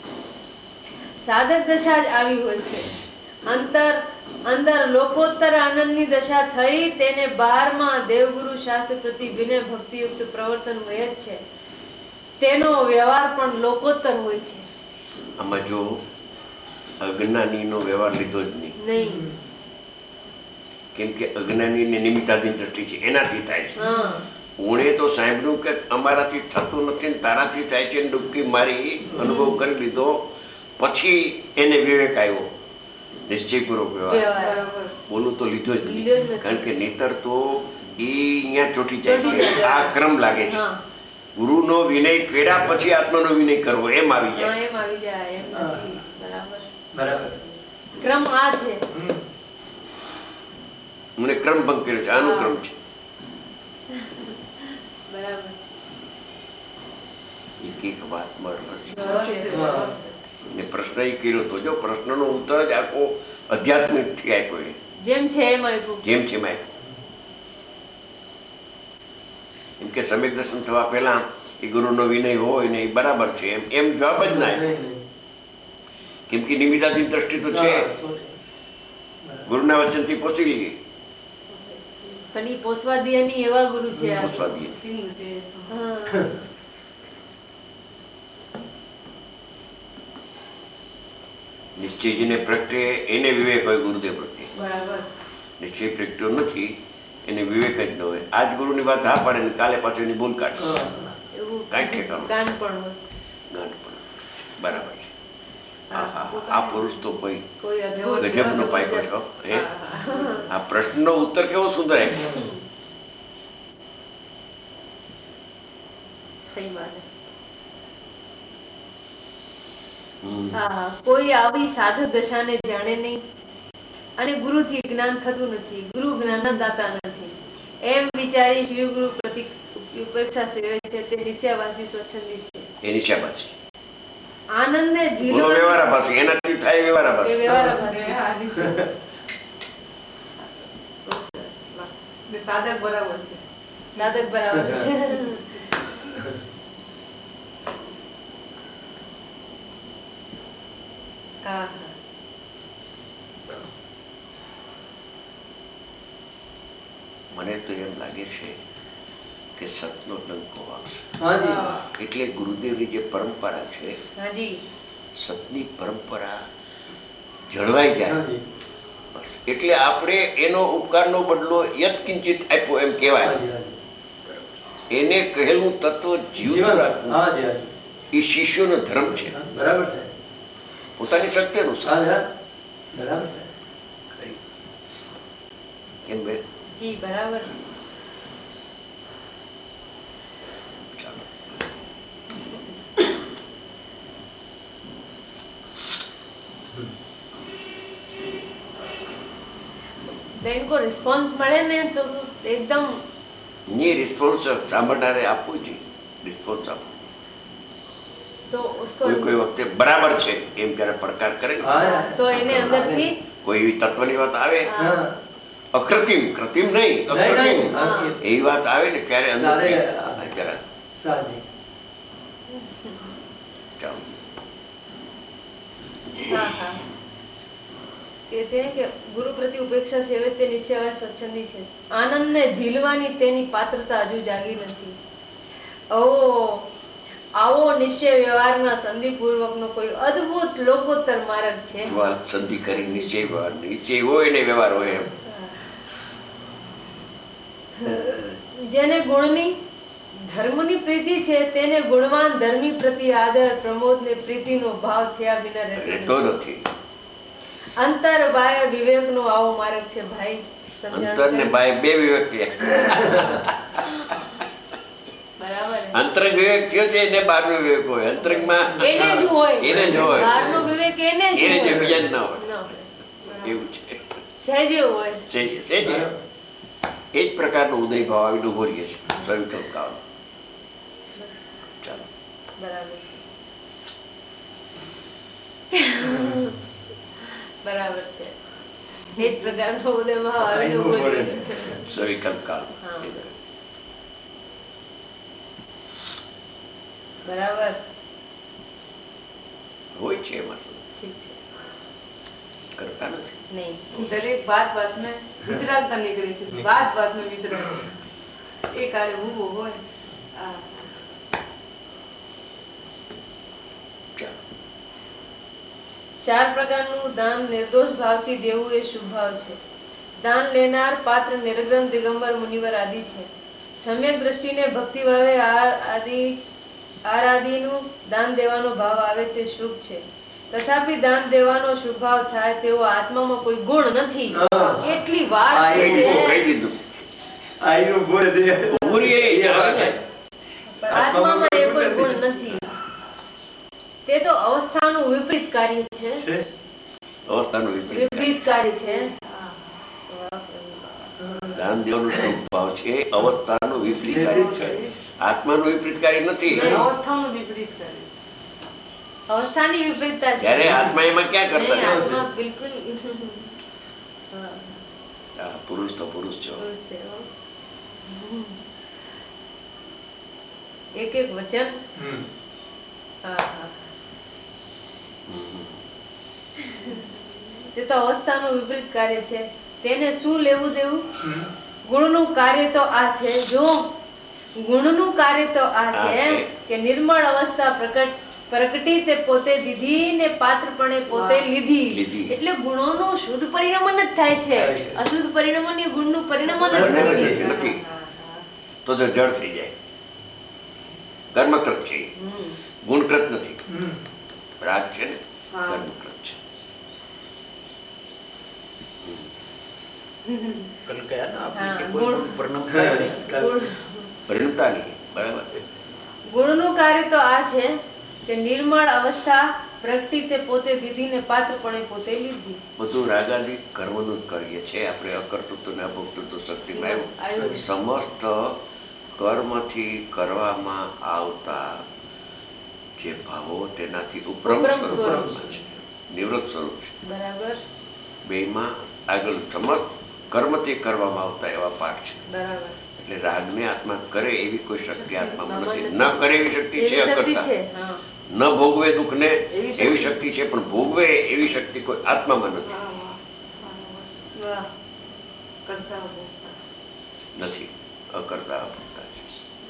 સાધક દશા જ આવી હોય છે. અંદર લોકોત્તર આનંદની દશા થઈ તેને બહારમાં દેવગુરુ શાસ્ત્ર પ્રતિ વિનય ભક્તિયુક્ત પ્રવર્તન હોય જ છે. તેનો વ્યવહાર પણ લોકોત્તર હોય છે. આમાં જો અજ્ઞાનીનો વ્યવહાર લીધો જ નહીં, કેમ કે અજ્ઞાનીને નિમિત્તાધીન દ્રષ્ટિ છે, એનાથી થાય છે. ઉણે તો સાંભળ્યું કે અમારાથી થતું નથી ને તારાથી થાય છે, ડૂબકી મારી અનુભવ કરી લીધો, પછી એને વિવેક આવ્યો, નિશ્ચયપૂર્વક વ્યવહાર. બોલું તો લીધો જ નહીં, કારણ કે નહીતર તો એ અહીંયા ચોટી જાય છે. આ ક્રમ લાગે છે. ગુરુનો વિનય કર્યા પછી આત્માનો વિનય કરવો એમ આવી જાય. બરાબર. ક્રમ આ છે. મને ક્રમ ભંગ કર્યો છે, અનુક્રમ છે. બરાબર છે. એક વાત ને પ્રશ્ન એ કર્યો તો, જો પ્રશ્નનો ઉત્તર જ આખો આધ્યાત્મિક થી આપ્યો, જેમ છે એમ આપ્યું. એમ કે સમ્યક દર્શન થવા પહેલા એ ગુરુનો વિનય હોય ને એ બરાબર છે એમ જવાબ જ ના આવે. કેમ કે નિમિત્તાધીન દ્રષ્ટિ તો છે, ગુરુના વચનથી પહોંચી લઈએ. પણ ઈ પોસવા દે નહીં એવા ગુરુ છે. પોસવા દે. નિશ્ચયજીને પ્રગટે એને વિવેક હોય ગુરુદેવ પ્રત્યે. બરાબર. નિશ્ચય પ્રગટ્યો નથી એને વિવેક જ ન હોય. આજ ગુરુની વાત હા પાડે ને કાલે પાછું એની ભૂલ કાઢશે. એવું કાંઈ ઠેકાણું. ગાન પણ હોય. બરાબર છે. આ પુરુષ તો કોઈ કોઈ ગજબનો પાક્યો છો. આ પ્રશ્નનો ઉત્તર કેવો સુંદર આપ્યો. સહી વાત. કોઈ આવી સાધક દશાને જાણે નહીં અને ગુરુથી જ્ઞાન થતું નથી, ગુરુ જ્ઞાનદાતા નથી એમ વિચારી શ્રી ગુરુ પ્રતિ ઉપેક્ષા સેવે છે તે નિશ્ચયવાસી સ્વચ્છંદી છે. એ નિશ્ચયવાસી આનંદને બોલો વ્યવહારાભાસી, એનાથી થાય વ્યવહારાભાસી. સાધક બરાબર છે. સાધક બરાબર છે. મને તો એમ લાગે છે કે સતનો ડંકો વાગશે. એટલે ગુરુદેવની જે પરંપરા છે, સતની પરંપરા જળવાઈ જાય. એટલે આપણે એનો ઉપકારનો બદલો યત્કિંચિત આપ્યો એમ કહેવાય. એને કહેલું તત્વ જીવન રાખવું એ શિષ્યોનો ધર્મ છે. બરાબર છે. પોતાની શક્તિ અનુસાર. બરાબર છે. કેમ બે જી બરાબર. બેન કો રિસ્પોન્સ મળે ને તો એકદમ ये रिस्पॉन्स સાંભળનારે આપવું જોઈએ. રિસ્પોન્સ આપવું તો ઉસકો કોઈ વખતે બરાબર છે એમ ત્યારે પડકાર કરે તો એને અંદરથી કોઈ એવી તત્વની વાત આવે, અકૃત્રિમ કૃત્રિમ નહીં અકૃત્રિમ એવી વાત આવે ને ત્યારે અંદરથી જરા ચાલો. कहते हैं कि गुरु प्रति उपेक्षा सेवे ते निश्चय स्वच्छंदी છે. આનંદને ઝીલવાની તેની પાત્રતા હજુ જાગી નથી. આવો નિશ્ચય વ્યવહારના સંધિપૂર્વકનો કોઈ અદ્ભુત લોકોત્તર માર્ગ છે. સંધિ કરી નિશ્ચય વ્યવહાર, નિશ્ચય હોય ને વ્યવહાર હોય એમ. જેને ગુણની ધર્મની પ્રીતિ છે તેને ગુણવાન ધર્મી પ્રતિ આદર પ્રમોદને પ્રીતિનો ભાવ થયા વિના રહેતો નથી. અંતર બાહ્ય વિવેકનો આવો માર્ગ છે ભાઈ. અંતર ને બાહ્ય બે વિવેક છે. બરાબર. અંતરંગ વિવેક થયો છે ને બહારનો વિવેક હોય. અંતરંગમાં એને જ હોય, બહારનો વિવેક એને જ હોય, બીજા જ ના હોય. એવું છે. સહેજે હોય. સહેજે એ જ પ્રકારનો ઉદય ભાવ આવીને ઉભો રહીએ છે સ્વવિકલ્પતાનો. ચાલો બરાબર છે. બરાબર છે. એ જ પ્રકારનો ઉદયભાવ આવીને ઉભો રહે છે. સવિકલ્પ કાળ. હા, બસ. બરાબર. હોય છે એમાં તો. ઠીક છે. કરતા નથી. નહીં. દરેક વાત में વિતરાગતા નીકળે છે. વાત में વિતરાગ. એ કાળે ઊભો હોય. આ ચાલો. 4 પ્રકારનું દાન નિર્દોષ ભાવથી દેવું એ શુભ ભાવ છે. દાન લેનાર પાત્ર નિર્ગ્રંથ દિગંબર મુનિવર આદિ છે. સમ્યક દ્રષ્ટિને ભક્તિ ભાવે આદિનું દાન દેવાનો ભાવ આવે તે શુભ છે. તથાપિ દાન દેવાનો શુભ ભાવ થાય તેવો આત્મામાં કોઈ ગુણ નથી. કેટલી વાત છે. કહી દીધું. આઈનું બોલે દે. પૂરી એ આવે ને. પણ આત્મામાં એ કોઈ ગુણ નથી. તે તો અવસ્થાનું વિપરીત કાર્ય છે. અવસ્થાનું વિપરીત કાર્ય છે. દાન દેવાનું શુભ ભાવ છે. અવસ્થાનું વિપરીત કાર્ય છે. આત્માનું વિપરીત કાર્ય નથી. અવસ્થાનું વિપરીત કરે. અવસ્થાની વિપરીતતા છે. જ્યારે આત્મા એમાં ક્યાં નહીં, કરતા આત્મા બિલકુલ હા, પુરુષ તો પુરુષ છો. પુરુષ છે, હો. એક એક વચન. હા, હા. તે તો અવસ્થાનું વિપરીત કાર્ય છે. તેને શું લેવું દેવું? ગુણનું કાર્ય તો આ છે. જો ગુણનું કાર્ય તો આ છે કે નિર્મળ અવસ્થા પ્રકટી તે પોતે દીધી ને પાત્રપણે પોતે લીધી. એટલે ગુણોનું શુદ્ધ પરિણમન જ થાય છે. અશુદ્ધ પરિણમન એ ગુણનું પરિણમન જ નથી. તો જો જળ થઈ જાય. કર્મકૃત છે, ગુણકૃત નથી. રાગ છે ને, કર્મકૃત છે. કલ કયા ના આપણે કે હા, કોઈ ગુણ. પરિણમતા નહીં. પરિણમતા નહીં. બરાબર. ગુણનું કાર્ય તો આ છે કે નિર્મળ અવસ્થા પ્રગટી તે પોતે દીધી ને પાત્રપણે પોતે લીધી. બધું રાગાદી કર્મનું જ કરીએ છે આપણે. અકર્તૃત્વ ને અભોક્તૃત્વ શક્તિમાં આવ્યું. સમસ્ત કર્મથી કરવામાં આવતા જે ભાવો તેનાથી ઉપરમ સ્વરૂપમાં છે, નિવૃત્ત સ્વરૂપ છે. બરાબર. બેમાં આગળ સમસ્ત કર્મથી કરવામાં આવતા એવા પાઠ છે. બરાબર. એટલે રાગને આત્મા કરે એવી કોઈ શક્તિ આત્મામાં નથી. ન કરે એવી શક્તિ છે. એવી શક્તિ અકર્તા. છે. હા. ન ભોગવે દુઃખને એવી એવી શક્તિ છે, પણ ભોગવે એવી શક્તિ કોઈ આત્મામાં નથી. વાહ. કરતા ભોગતા. નથી. અકર્તા ભોગતા છે.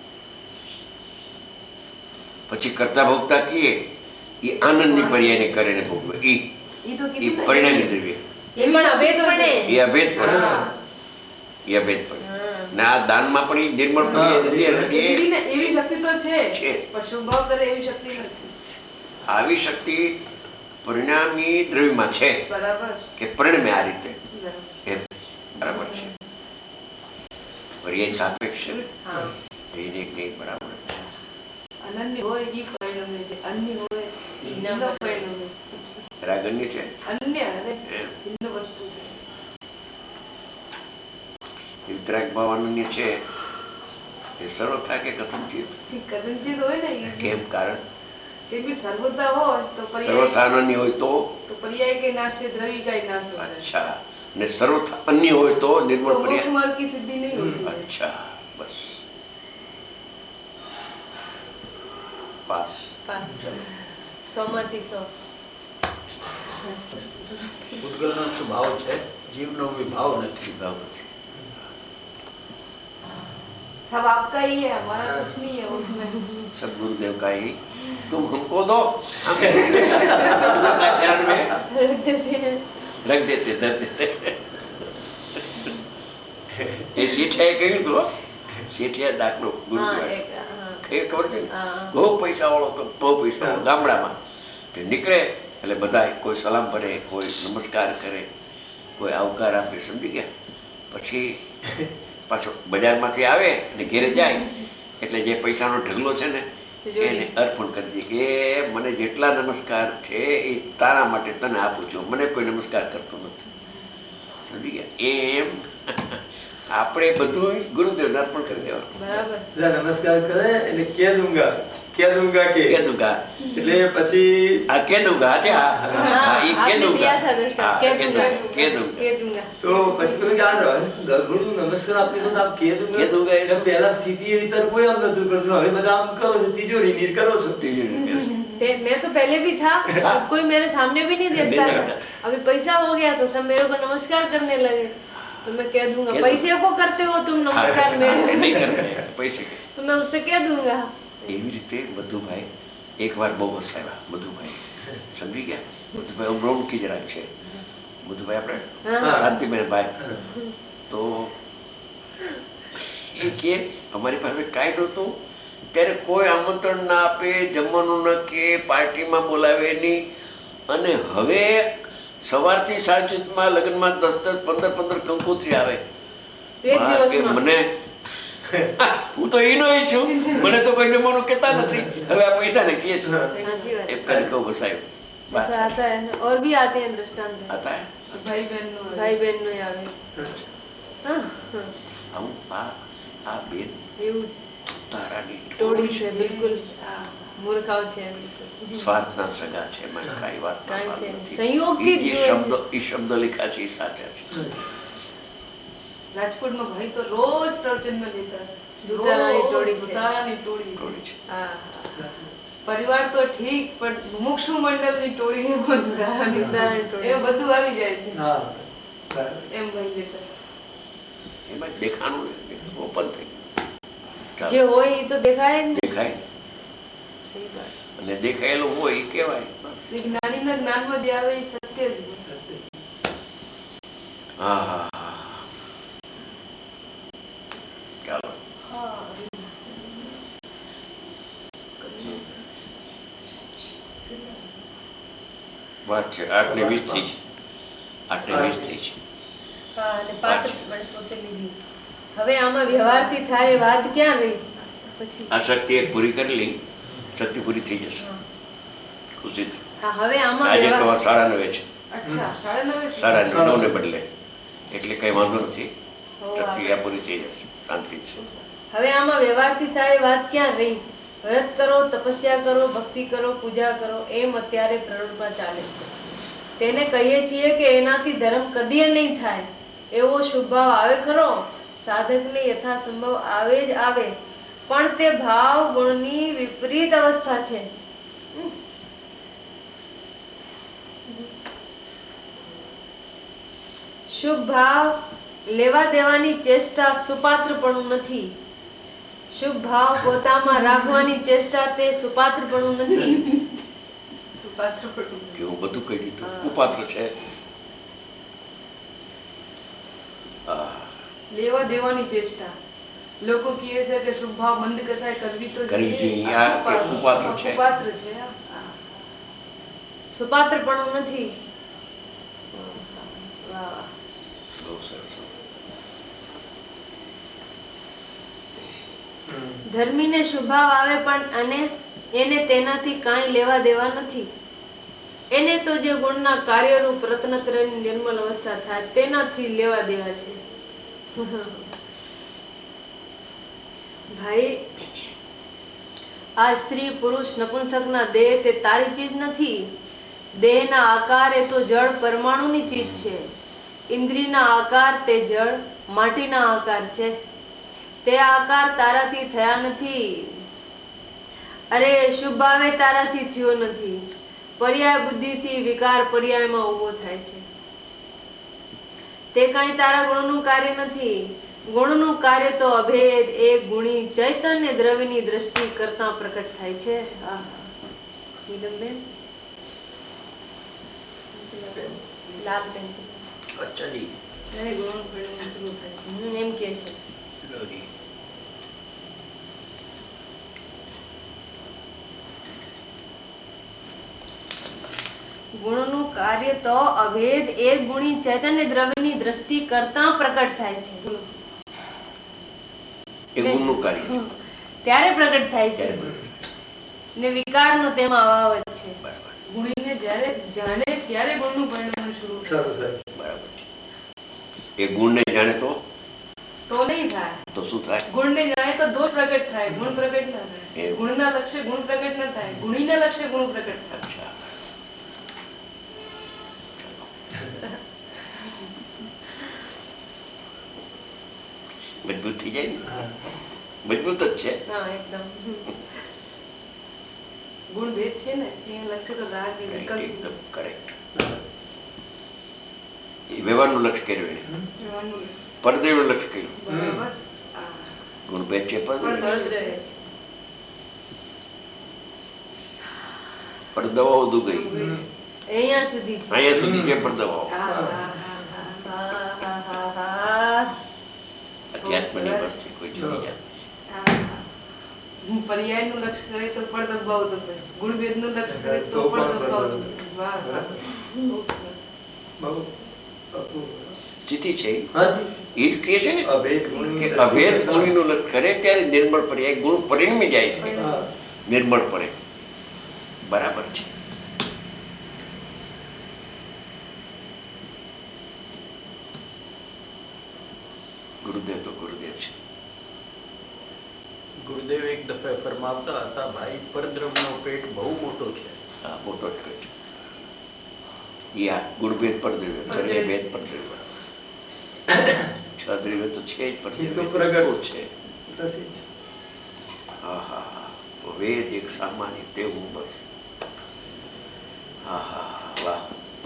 પછી કરતા ભોગતા કીએ એ આનંદની પર્યાયને કરે ને ભોગવે. ઈ તો એ કીધું ને. પરિણામી દ્રવ્ય. એ પણ અભેદપણે. એ અભેદ પણ. એ અભેદ પણ. ને આ દાનમાં પણ એ નિર્મળ પર્યાય નથી. દીદી ને એવી શક્તિ તો છે, છે. પણ શુભ ભાવ કરે એવી શક્તિ નથી. આવી શક્તિ પરિણામી દ્રવ્યમાં છે બરાબર. કે પરિણમે આ રીતે. બરાબર. એમ બરાબર છે. પર્યાય સાપેક્ષ છે ને. હા. તેને એક નહીં બરાબર છે. અનન્ય હોય ઈ પરિણમે છે, અન્ય હોય ઈ ન પરિણમે. રાગન્ય છે. અન્ય અને એમ. ભિન્ન વસ્તુ છે. વિતરાગ ભાવ અનન્ય છે એ સર્વથા કે કથનચિત. કદંચિત હોય ને ઈ કેમ? કારણ એ બી સર્વતા હોય તો પર્યાય સર્વથા અનન્ય હોય તો પર્યાય કે નાશે દ્રવી કઈ નાશે. અચ્છા, ને સર્વથા અન્ય હોય તો તો નિર્મળ મોક્ષ પર્યાય. માર્ગ की सिद्धि नहीं होती है. અચ્છા, બસ પાસ. 100 માંથી 100. પૂતગલનો સ્વભાવ છે, જીવનો વિભાવ નથી. ભાવ નથી. सब आपका ही है, हमारा कुछ नहीं है उसमें. सब गुरुदेव का ही. तुम हमको दो, हम चरण में रख देते, धर देते. એ શેઠિયાએ કહ્યું હતું. શેઠિયા દાખલો હા, ગુરુદ્વારે. એક હા. ખબર છે ને? હા. બહુ પૈસા વાળો તો બહુ પૈસા વાળો ગામડામાં તે નીકળે એટલે બધા કોઈ સલામ કરે, કોઈ નમસ્કાર કરે, કોઈ આવકાર આપે. સમજી ગયા? પછી પાછો બજારમાંથી આવે ને ઘેરે જાય એટલે જે પૈસાનો ઢગલો છે ને એને અર્પણ કરી દે કે મને જેટલા નમસ્કાર છે એ તારા માટે તને આપું છું, મને કોઈ નમસ્કાર કરતો નથી. સમજી ગયા? એમ આપણે બધું ગુરુદેવને અર્પણ કરી દેવાનું. બરાબર. બધા નમસ્કાર કરે એટલે કે દૂંગા કે દૂંગા કે કે દૂંગા એટલે પછી આ કે દૂંગા છે આ ઈ કે आपने દૂંગા दिया था दृष्टांत, હા, के કે दूंगा, દૂંગા, કે દૂંગા के दूंगा। તો પછી પેલું યાદ આવે ગુરુજી નમસ્કાર આપની બોલ આપ કે દૂંગા કે દૂંગા એ શું? પહેલા સ્થિતિ એવી તર કોઈ આમ નતું કરતું, હવે બધા આમ કરો છો, તિજોરી ની કરો છો. ત્રીજી રીતે. मैं तो पहले भी था, अब कोई मेरे सामने भी नहीं देता नहीं था। देता। अभी पैसा हो गया तो सब मेरे को नमस्कार करने लगे, तो मैं कह दूंगा कह पैसे को करते हो तुम नमस्कार मेरे નહીં કરતા પૈસે કે. तो मैं उससे कह दूंगा। એવી રીતે મધુભાઈ એકવાર બહુ હસાવ્યા. મધુભાઈ સમજી ગયા? મધુભાઈ આમ રોનકી જરાક છે. મધુભાઈ આપણે હા. શાંતિબેન ભાઈ તો એ કે અમારી પાસે કાંઈ નહોતું ત્યારે કોઈ આમંત્રણ ના આપે, જમવાનું ન કે, પાર્ટીમાં બોલાવે નહીં. અને હવે સવારથી સાંજ સુધીમાં લગ્નમાં 10 15 કંકોત્રી આવે. એક માં કે દિવસમાં મને હું તો ઈનો ઈ છું, મને તો કોઈ જમવાનું કહેતા નથી, હવે આ પૈસાને કહે છું. साची बात એમ કરીને કહું બસાયું. વાત ऐसा आता है और भी आते हैं दृष्टांत, આતા હે? ભાઈ બહેનનું भाई बहन નો આવે। હા, હા, આવું આ બેન એવું તારાની ટોળી છે, બિલકુલ હા. મૂર્ખાવ છે, બિલકુલ સ્વાર્થના સગા છે. મને કાંઈ વાત કાંઈ છે નહીં. સંયોગથી જ જોડે છે. એ શબ્દ લખ્યા છે એ સાચા છે. રાજકોટમાં ભાઈ તો રોજ પ્રવચનમાં જતા હતા. દુતારાની રોજ ટોળી છે. દુતારાની ટોળી. ટોળી છે. હા, પરિવાર તો ઠીક પણ મુમુક્ષુ મંડળની ટોળી એ બધું દુતારાની ટોળી. એ બધું આવી જાય છે હા બરાબર. એમ ભાઈ લેતા. એમાં દેખાણું ઓપન થઈ ગયું. જે હોય એ તો દેખાય જ ને। દેખાય સહી વાત। અને દેખાયેલું હોય એ કહેવાય. એ જ્ઞાનીના જ્ઞાનમાં જે આવે એ સત્ય જ હોય. હા હા હા. ચાલો વાત છે 8:20 થઈ છે. 8:20 થઈ છે. હા, અને પાઠ મને પોતે લીધી। હવે આમાં વ્યવહારથી થાય એ વાત ક્યાં રહી પછી? આ શક્તિ એક પૂરી કરી લઈ, શક્તિ પૂરી થઈ જશે ખુશીથી. હા, હવે આમાં આજે તો વ્યવહાર 9:30 છે. અચ્છા 9:30 9:30 ને બદલે એટલે કઈ વાંધો નથી. હો, શક્તિ આ પૂરી થઈ જશે શાંતિથી. હવે આમાં વ્યવહારથી થાય એ વાત ક્યાં રહી? વ્રત કરો, તપસ્યા કરો, ભક્તિ કરો, પૂજા કરો, એમ અત્યારે પ્રયોગમાં ચાલે છે। તેને કહીએ છીએ કે એનાથી ધર્મ કદીએ નહીં થાય એવો શુભ ભાવ આવે ખરો? સાધકને યથાસંભવ આવે જ આવે, પણ તે ભાવ ગુણની વિપરીત અવસ્થા છે। શુભ ભાવ લેવા દેવાની ચેષ્ટા સુપાત્રપણું નથી। શુભ ભાવ પોતામાં રાખવાની ચેષ્ટા તે સુપાત્રપણું નથી। સુપાત્ર પડવું. કે હું બધું કહી દીધું. હા. કુપાત્ર છે. હા. લેવા દેવાની ચેષ્ટા લોકો કહે છે કે શુભ ભાવ બંધ કસાય કરવી તો કરવી જોઈએ. આ એક કુપાત્ર છે. કુપાત્ર છે હા. સુપાત્રપણું નથી। વાહ વાહ। બહુ સરસ. ધર્મીને શુભ ભાવ આવે પણ અને એને તેનાથી કાંઈ લેવા દેવા નથી। એને તો જે ગુણના કાર્યરૂપ રત્નત્રયની નિર્મલ અવસ્થા થાય તેનાથી લેવા દેવા છે। ભાઈ, આ સ્ત્રી પુરુષ નપુંસકના દેહ તે તારી ચીજ નથી। દેહના આકાર એ તો જળ પરમાણુની ચીજ છે। ઇન્દ્રિયના આકાર તે જળ માટીના આકાર છે। તે આકાર તારાથી થયા નથી। અરે શુભ ભાવે તારાથી થયો નથી। પર્યાય બુદ્ધિથી વિકાર પર્યાયમાં ઉભો થાય છે। તે કઈ તારા ગુણનું કાર્ય નથી। ગુણનું કાર્ય તો અભેદ એક ગુણી ચૈતન્ય દ્રવ્યની દ્રષ્ટિ કરતા પ્રકટ થાય છે। આહા, નીલમબેન લાલ પેન્સિલ અચ્છા જી. ત્યારે ગુણ પરિણામ શરૂ થાય છે. એમ કે છે। લોરી. ગુણનું કાર્ય તો અભેદ એક ગુણી ચૈતન્ય દ્રવ્યની દ્રષ્ટિ કરતા પ્રકટ થાય છે। એ ગુણનું કાર્ય છે. ત્યારે પ્રકટ થાય છે ત્યારે બરાબર. ને વિકારનો તેમાં અભાવ જ છે। બરાબર ગુણીને જ્યારે જાણે ત્યારે ગુણનું પરિણામ શરૂ થાય. સરસ સાહેબ. બરાબર છે. એ ગુણને જાણે તો તો નહીં થાય. તો શું થાય? ગુણને જણાય તો દોષ પ્રગટ થાય, ગુણ પ્રગટ ના થાય. એમ. ગુણના લક્ષ્ય ગુણ પ્રગટ ન થાય, ગુણીના લક્ષ્ય ગુણ પ્રગટ થાય. અચ્છા, મજબૂત થઈ જાય ને? હા. મજબૂત જ છે. હા, એકદમ. ગુણ ભેદ છે ને એ લક્ષ્ય તો રાગ Right, વિકલ્પ એકદમ correct. એ વ્યવહારનું લક્ષ્ય કર્યું એને. જોવાનું લક્ષ્ય. પરદેવનું લક્ષ્ય કર્યું. બરાબર. હા. ગુણભેદ છે પણ પરદેવ. દર્દ રહે છે. પડદવાઓ વધુ ગઈ. અહીંયા સુધી છે. અહીંયા સુધી છે પડદવાઓ. હા, હા, હા, હા. હા, હા, હા, હા. અધ્યાત્મની વસ્તુ કોઈ જુદી જાત. હા, હા. પર્યાયનું લક્ષ્ય કરે તો પણ દબાવ દબાય, ગુણભેદનું લક્ષ્ય કરે તો પણ દબાવ દબાય. વાહ, વાહ. બહુ સરસ. બહુ અપૂર્વ. સ્થિતિ છે હાજી. એ જ કહે છે ને અભેદ ગુણની કે અભેદ ગુણીનું લક્ષ્ય કરે ત્યારે નિર્મળ પર્યાય ગુણ પરિણમી જાય છે. હા. નિર્મળ પડે. બરાબર છે. ગુરુદેવ તો ગુરુદેવ છે. ગુરુદેવ એક દફે ફરમાવતા હતા, ભાઈ પરદ્રવ્યનો પેટ બહુ મોટો છે. હા, મોટો જ કહે છે. યા ગુણભેદ પરદ્રવ્ય, દ્રવ્યભેદ પરદ્રવ્ય. છ દ્રવ્ય તો છે જ, એ તો પરદ્રવ્ય પ્રગટ. તો છે. પ્રસિદ્ધ. હા હા હા. તો વેદ એક સામાન્ય તેવું બસ. હા હા હા, વાહ.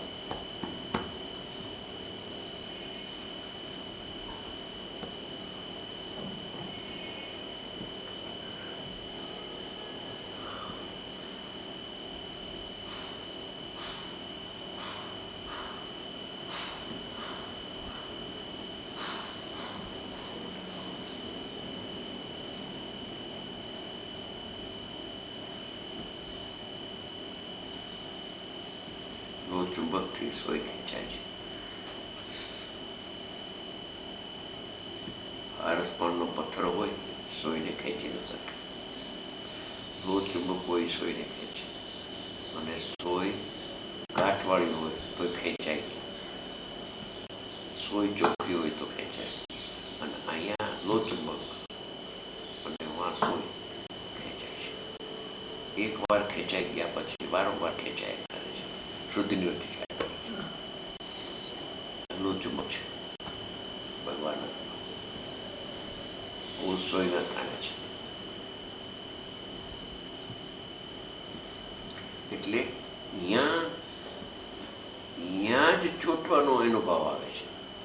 ચુંબકથી સોય ખેંચાય છે. આરસપણનો પથ્થર હોય સોયને ખેંચી ન શકે. લોહ ચુંબક હોય સોયને ખેંચે, અને સોય ગાંઠવાળી હોય તો ખેંચાય નહીં. સોય ચોખ્ખી હોય તો ખેંચાય, અને અહીંયા લોહ ચુંબક અને વાં સોય ખેંચાય છે. એકવાર ખેંચાઈ ગયા પછી વારંવાર ખેંચાયા કરે છે. શુદ્ધિની વૃત્તિ થાય કરે છે. લોહ ચુંબક છે ભગવાન સોયના સ્થાને છે. એટલે અહીંયા જ ચોટવાનો એનો ભાવ આવે છે.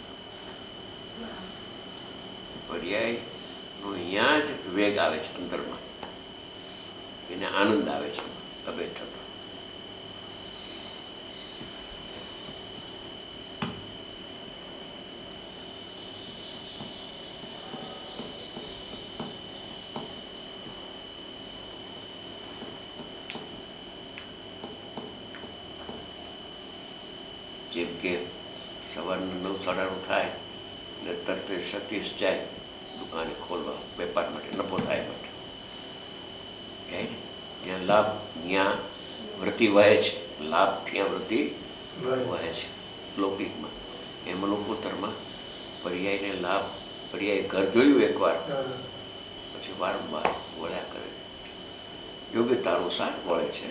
પર્યાયનો અહીંયા જ વેગ આવે છે અંદરમાં, એને આનંદ આવે છે અભેદ થતો. જેમ કે સવારના 9, 9:30 થાય એટલે તરત જ સતીશ જાય દુકાને ખોલવા, વેપાર માટે, નફો થાય માટે. જાય ને ત્યાં લાભ, ત્યાં વૃત્તિ વહે છે. લાભ ત્યાં વૃત્તિ વહે છે લૌકિકમાં. એમ લોકોત્તરમાં પર્યાયને લાભ, પર્યાય ઘર જોયું એકવાર પછી વારંવાર વળ્યા કરે. યોગ્યતા અનુસાર વળે છે.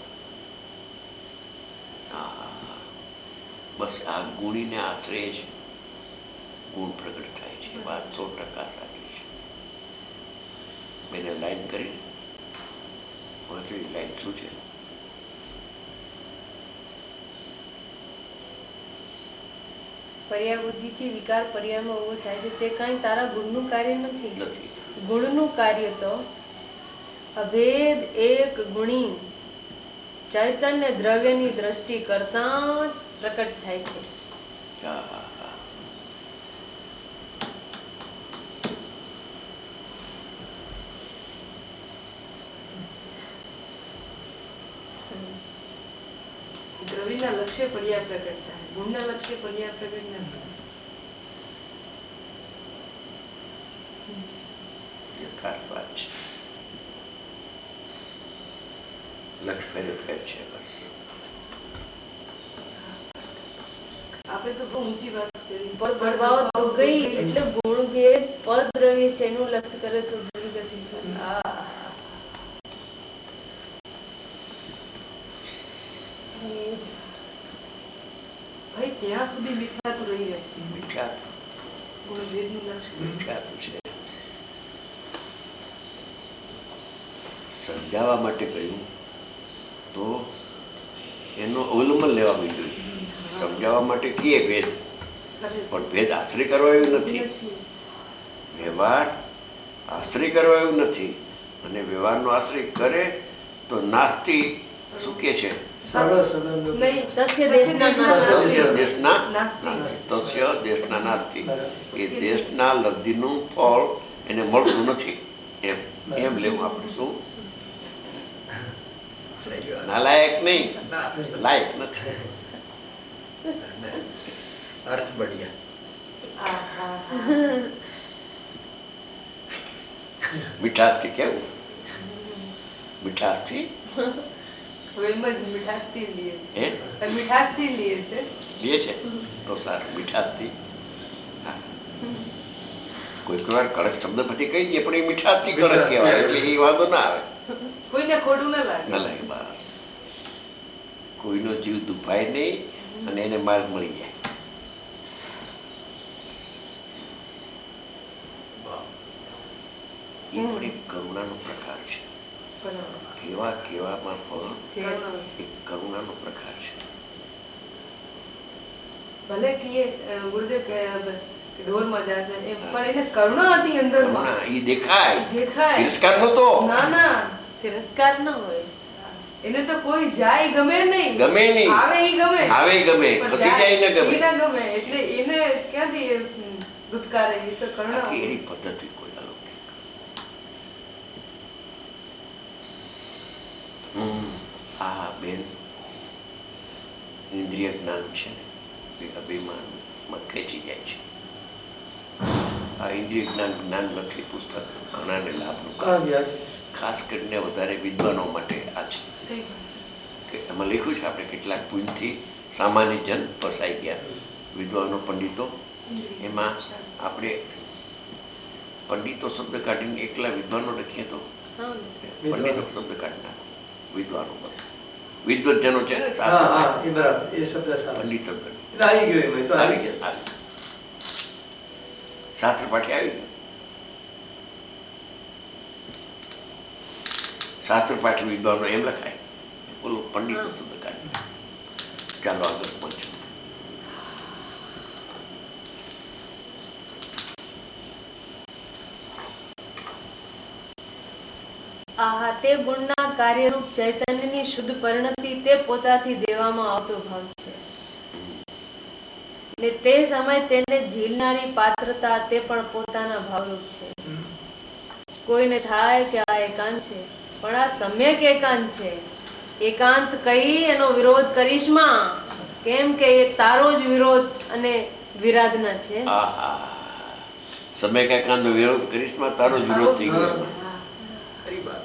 હા હા હા. બસ આ ગુણીને આશ્રય જ ગુણ પ્રગટ થાય છે. વાત 100% સાચી છે. મેં લાઈન કરી લાઈન શું છે? પર્યાય બુદ્ધિથી વિકાર પર્યાયમાં ઉભો થાય છે તે કાંઈ તારા ગુણનું કાર્ય નથી. નથી. ગુણનું કાર્ય તો અભેદ એક ગુણી ચૈતન્ય દ્રવ્યની દ્રષ્ટિ કરતા જ પ્રકટ થાય છે. હા હા હા. દ્રવ્યના લક્ષ્ય પર્યાય પ્રગટ થાય, ગુણના લક્ષ્ય પર્યાય પ્રગટ ન થાય. યથાર્થ વાત છે. લક્ષ ફેરે ફેર છે બસ. આપણે તો બહુ ઊંચી વાત પરભાવ તો ગઈ એટલે ગુણ ભેદ પરદ્રવ્ય છે એનું લક્ષ્ય કરે તો દુર્ગતિ થાય. ભાઈ ત્યાં સુધી મિથ્યાતું રહી રહે છે. મિથ્યાત્વ ગુણભેદનું લક્ષ્ય. મિથ્યાત્વ છે. સમજાવવા માટે કહ્યું તો એનો અવલંબન લેવાનું જોઈએ. સમજાવવા માટે કીએ ભેદ, પણ ભેદ આશ્રય કરવા એવું નથી. વ્યવહાર આશ્રય કરવા એવું નથી, અને વ્યવહારનો આશ્રય કરે તો નાસ્તિ શું કે છે? સર્વ સંબંધો નહીં, તસ્ય દેશના તસ્ય નાસ્તિ. દેશના નાસ્તિ. તસ્ય દેશના નાસ્તિ. એ દેશના લબ્ધિનું ફળ એને મળતું નથી એમ એમ લેવું આપણે. શું નાલાયક નહીં, લાયક નથી. અર્થ બઢિયા. મીઠાશથી કેવું? મીઠાશથી હવે એમ જ મીઠાશથી લીએ છે. હે મીઠાશથી લીએ છે. લે છે તો સારું. મીઠાશથી હા. કોઈક વાર કડક શબ્દ પછી કહી દે, પણ એ મીઠાશથી કડક કહેવાય એટલે એ વાંધો ના આવે. કોઈને ખોટું ન લાગે. ન લાગે. બસ કોઈનો જીવ દુભાય નહીં અને એને માર્ગ મળી જાય. એ પણ એક કરુણાનો પ્રકાર છે. કેવામાં પણ એક કરુણાનો પ્રકાર છે. ભલે કીએ ગુરુદેવ કે ઢોરમાં જાશે એમ, પણ એને કરુણા હતી અંદરમાં. કરુણા એ દેખાય. દેખાય. તિરસ્કાર નહોતો. ના ના, તિરસ્કાર ન હોય. એને તો કોઈ જાય ગમે નહીં. ગમે નહીં. આવે ઈ ગમે. આવે ઈ ગમે, પણ ખસી જાય ન ગમે. ઈ ના ગમે. એટલે એને ક્યાંથી ધુતકારે? એ તો કરુણા. આખી એની પદ્ધતિ કોઈ અલૌકિક. આ બેન ઇન્દ્રિય જ્ઞાન છે ને એ અભિમાનમાં ખેંચી જાય છે. આ ઇન્દ્રિય જ્ઞાન નથી પુસ્તક ઘણાને લાભનું કામ. ખાસ કરીને વધારે વિદ્વાનો માટે આ છે કે એમાં લખ્યું છે આપણે કેટલાક પૂંજથી સામાન્ય જન ફસાઈ ગયા. વિદ્વાનો પંડિતો, એમાં આપણે પંડિતો શબ્દ કાઢીને એકલા વિદ્વાનો લખીએ તો પંડિતો શબ્દ કાઢી નાખો. વિદ્વાનો બસ વિદ્વજનો છે ને, પંડિત શબ્દ આવી ગયા. શાસ્ત્ર પાઠે આવી ગયું. શાસ્ત્ર પાઠ વિદ્વાનો એમ લખાય. બોલો પંડિતો શબ્દ કાઢી. ચાલો આગળ પહોંચો. આહા તે ગુણના કાર્યરૂપ ચૈતન્યની શુદ્ધ પરિણતિ તે પોતાથી દેવામાં આવતો ભાવ છે, ને તે સમય તેને ઝીલનારી પાત્રતા તે પણ પોતાના ભાવરૂપ છે. કોઈને થાય કે આ એકાંત છે, પણ આ સમ્યક એકાંત છે. એકાંત કહી એનો વિરોધ કરીશ માં, કેમ કે એ તારો જ વિરોધ અને વિરાધના છે. સમય કાંતનો વિરોધ કરીશ માં તારો જ વિરોધ થઈ ગયો. ખરી વાત.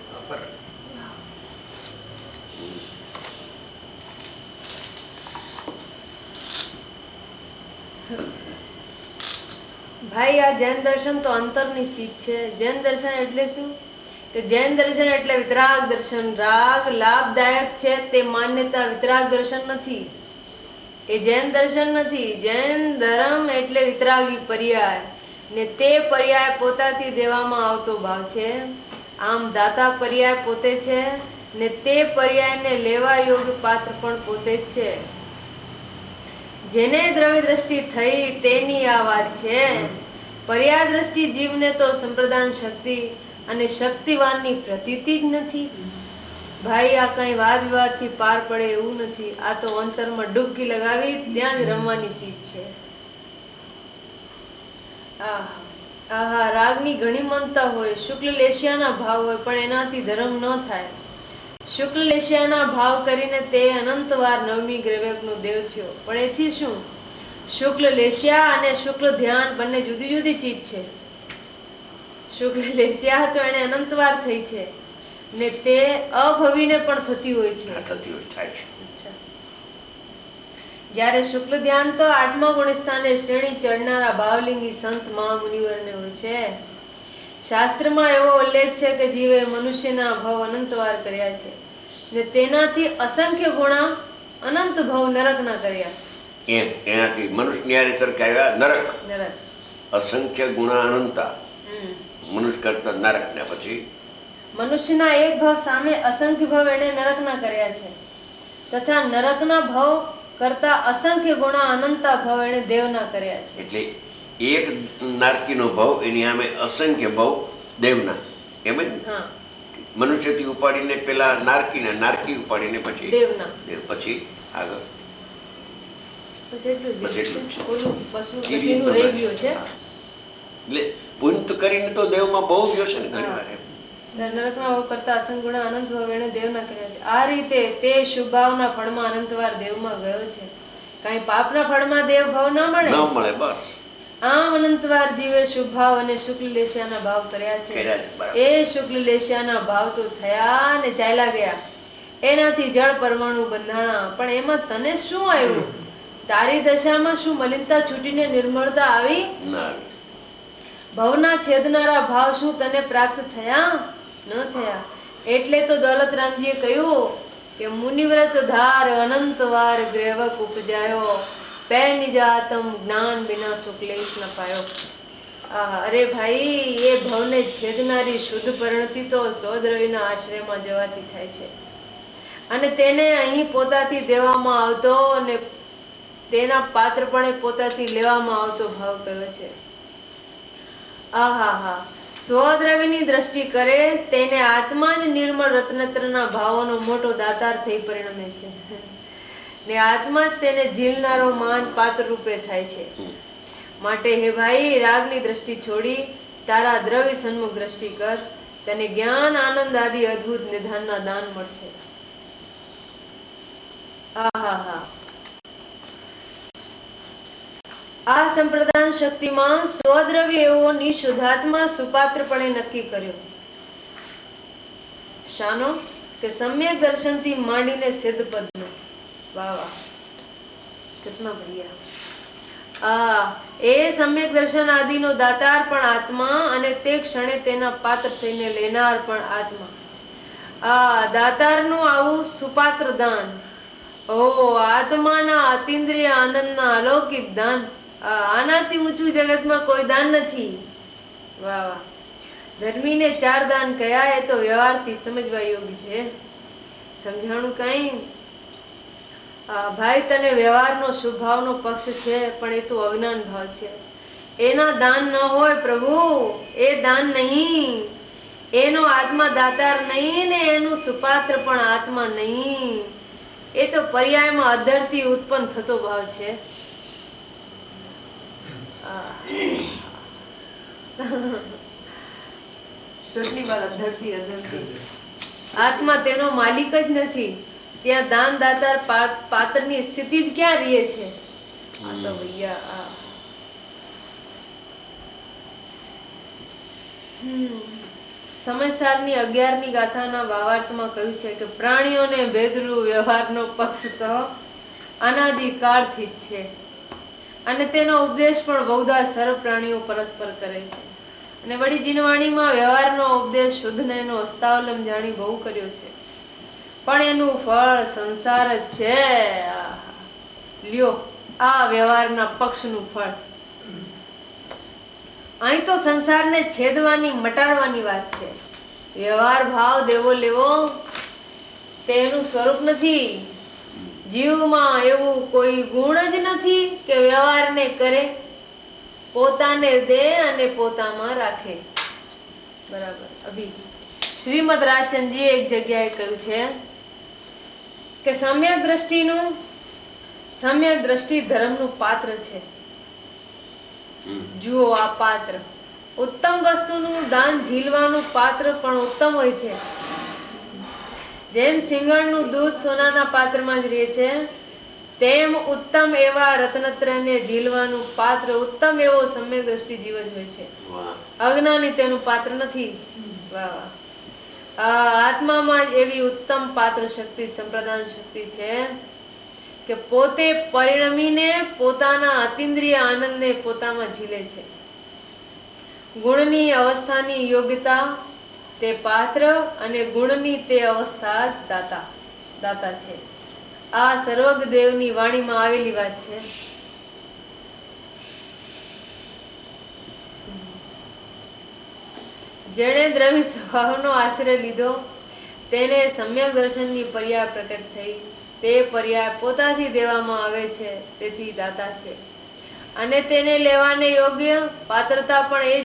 ભાઈ આ જૈન દર્શન તો અંતરની ચીજ છે. જૈન દર્શન એટલે શું? કે જૈન દર્શન એટલે વિતરાગ દર્શન. રાગ લાભદાયક છે તે માન્યતા વિતરાગ દર્શન નથી. એ જૈન દર્શન નથી. જૈન ધર્મ એટલે વિતરાગી પર્યાય, ને તે પર્યાય પોતાથી દેવામાં આવતો ભાવ છે. આમ દાતા પર્યાય પોતે છે, ને તે પર્યાયને લેવા યોગ્ય પાત્ર પણ પોતે જ છે. જેને દ્રવ્ય દ્રષ્ટિ થઈ તેની આ વાત છે. પર્યાય દ્રષ્ટિ જીવને તો સંપ્રદાન શક્તિ અને શક્તિવાનની પ્રતીતિ જ નથી. ભાઈ આ કઈ વાદ વિવાદ થી પાર પડે એવું નથી. આ તો અંતરમાં ડૂબકી લગાવી ત્યાં જ રમવાની ચીજ છે. આહા રાગની ઘણી મમતા હોય, શુક્લ લેશિયાના ભાવ હોય, પણ એનાથી ધર્મ ન થાય. શુક્લ લેશિયાના ભાવ કરીને તે અનંતવાર નવમી ગ્રેવકનો દેવ થયો. પણ એથી શું? શુક્લ લેશિયા અને શુક્લ ધ્યાન બંને જુદી જુદી ચીજ છે. શુક્લ લેશિયા તો એને અનંતવાર થઈ છે, ને તે અભવીને પણ થતી હોય છે. થતી હોય થાય છે. જ્યારે શુક્લ ધ્યાન તો 8મા ગુણ સ્થાને શ્રેણી ચડનારા ભાવલિંગી સંત મહામુનિવરને હોય છે. શાસ્ત્રમાં એવો ઉલ્લેખ છે કે જીવે મનુષ્યના ભવ અનંતવાર કર્યા છે ને તેનાથી અસંખ્ય ગુણા અનંત ભવ નરકના કર્યા. એનાથી મનુષ્યની હારે સરખાવ્યા નરક, નરક અસંખ્ય ગુણા અનંતા, મનુષ્ય કરતા નરક. ને પછી મનુષ્યના એક ભાવ સામે અસંખ્ય ભાવ એને નરકના કર્યા છે તથા નરકના ભાવ કરતા અસંખ્ય ગુણા અનંતા ભાવ એને દેવના કર્યા છે. એટલે એક નારકીનો ભાવ એની સામે અસંખ્ય ભાવ દેવના. એમ જ ને? હા, મનુષ્યથી ઉપાડીને પેલા નારકીને, નારકી ઉપાડીને પછી દેવના. દેવ, પછી આગળ બસ એટલું જ. બસ એટલું જ. ઓલું પશુ ચીરી ગતિનું રહી ગયું છે. હા. એટલે પુણ્ય તો કરીને તો દેવમાં બહુ ગયો છે ને ઘણી વાર એમ. નરકના ભાવ કરતા અસંખ્ય ગુણા અનંત ભાવ એને દેવના કર્યા છે. આ રીતે તે શુભ ભાવના ફળમાં અનંતવાર દેવમાં ગયો છે. કાંઈ પાપના ફળમાં દેવ ભાવ ના મળે. ન મળે, બસ આમ અનંતવાર જીવે શુભ ભાવ અને શુક્લ લેશિયાના ભાવ કર્યા છે. કર્યા છે, બરાબર. એ શુક્લ લેશિયાના ભાવ તો થયા ને ચાલ્યા ગયા. એનાથી જળ પરમાણુ બંધાણા. પણ એમાં તને શું આવ્યું? તારી દશામાં શું મલિનતા છૂટીને નિર્મળતા આવી? ના આવી. ભવના છેદનારા ભાવ શું તને પ્રાપ્ત થયા? ન થયા. એટલે તો દોલતરામજીએ કહ્યું કે મુનિવ્રત ધાર અનંતવાર ગ્રેવક ઉપજાયો, પે નિજાતમ જ્ઞાન બિના સુક્લેશ ન પાયો. અરે ભાઈ, એ ભવને છેદનારી શુદ્ધ પરિણતિ તો સોદરવીના આશ્રયમાં જવાથી થાય છે અને તેને અહીં પોતાથી દેવામાં આવતો અને તેના પાત્રપણે પોતાથી લેવામાં આવતો ભાવ કયો છે. આહા, સ્વદ્રવ્યની દ્રષ્ટિ કરે તેને આત્મા જ નિર્મળ રત્નત્રના ભાવોનો મોટો દાતાર થઈ પરિણમે છે ને આત્મા જ તેને ઝીલનારો મહાન પાત્ર રૂપે થાય છે. માટે હે ભાઈ, રાગની દ્રષ્ટિ છોડી તારા દ્રવ્ય સન્મુખ દ્રષ્ટિ કર. તને જ્ઞાન આનંદ આદિ અદ્ભુત નિધાનના દાન મળશે. આહા, આ સંપ્રદાન શક્તિમાં સ્વદ્રવ્ય એવો નિશુદ્ધાત્મા સુપાત્રપણે નક્કી કર્યો. શાનો? કે સમ્યક દર્શનથી માંડીને સિદ્ધ પદનો. વાહ વાહ, કેટલા બઢિયા. એ સમ્યક દર્શન આદિનો દાતાર પણ આત્મા અને તે ક્ષણે તેના પાત્ર થઈને લેનાર પણ આત્મા. દાતારનું આવું સુપાત્ર દાન, આત્માના અતિન્દ્રિય આનંદના અલૌકિક દાન, આનાથી ઊંચું જગતમાં કોઈ દાન નથી. વાહ વાહ. ધર્મીને 4 દાન કયા એ તો વ્યવહારથી સમજવા યોગ્ય છે. સમજાણું કઈ? ભાઈ, તને વ્યવહારનો શુભ ભાવનો પક્ષ છે પણ એ તો અજ્ઞાન ભાવ છે. એના દાન ન હોય પ્રભુ, એ દાન નહીં. એનો આત્મા દાતાર નહીં ને એનું સુપાત્ર પણ આત્મા નહીં. એ તો પર્યાયમાં અધરથી ઉત્પન્ન થતો ભાવ છે. કેટલી વાર અધરથી આત્મા તેનો માલિક જ નથી. ત્યાં દાન દાતાર પાત્રની સ્થિતિ જ ક્યાં રહે છે? આ તો ભૈયા સમયસારની 11મી ગાથાના ભાવાર્થમાં કહ્યું છે કે પ્રાણીઓને ભેદરૂ વ્યવહારનો પક્ષ તો અનાદિકાળથી જ છે અને તેનો ઉપદેશ પણ બહુધા સર્વ પ્રાણીઓ પરસ્પર કરે છે. અને વળી જીનવાણીમાં વ્યવહારનો ઉપદેશ શુદ્ધને એનો હસ્તાવલંબ જાણી બહુ કર્યો છે, પણ એનું ફળ સંસાર જ છે. લ્યો આ વ્યવહારના પક્ષનું ફળ. અહીં તો સંસારને છેદવાની, મટાડવાની વાત છે. વ્યવહાર ભાવ દેવો લેવો તેનું સ્વરૂપ નથી. જીવમાં એવું કોઈ ગુણ જ નથી કે વ્યવહારને કરે, પોતાને દે અને પોતામાં રાખે. બરાબર. અભી શ્રીમદ રાજચંદજીએ એક જગ્યાએ કહ્યું છે કે સમ્યક દ્રષ્ટિ ધર્મનું પાત્ર છે. જુઓ આ પાત્ર. ઉત્તમ વસ્તુનું દાન ઝીલવાનું પાત્ર પણ ઉત્તમ હોય છે. જેમ સિંગણનું દૂધ સોનાના પાત્રમાં જ રહે છે, તેમ ઉત્તમ એવા રત્નત્રયને ઝીલવાનું પાત્ર ઉત્તમ એવો સમ્યક દ્રષ્ટિ જીવ જ હોય છે. અજ્ઞાની તેનું પાત્ર નથી. વાહ વાહ. આત્મામાં જ એવી ઉત્તમ પાત્ર શક્તિ, સંપ્રદાન શક્તિ છે કે પોતે પરિણમીને પોતાના અતિન્દ્રિય આનંદને પોતામાં ઝીલે છે. ગુણની અવસ્થાની યોગ્યતા તે પાત્ર અને ગુણની તે અવસ્થા દાતા છે. આ સર્વગદેવની વાણીમાં આવેલી વાત છે. જેણે દ્રવ્ય સ્વભાવનો આશ્રય લીધો તેને સમ્યક દર્શનની પર્યાય પ્રકટ થઈ. તે પર્યાય પોતાથી દેવામાં આવે છે, તેથી દાતા છે. અને તેને લેવાને યોગ્ય પાત્રતા પણ એ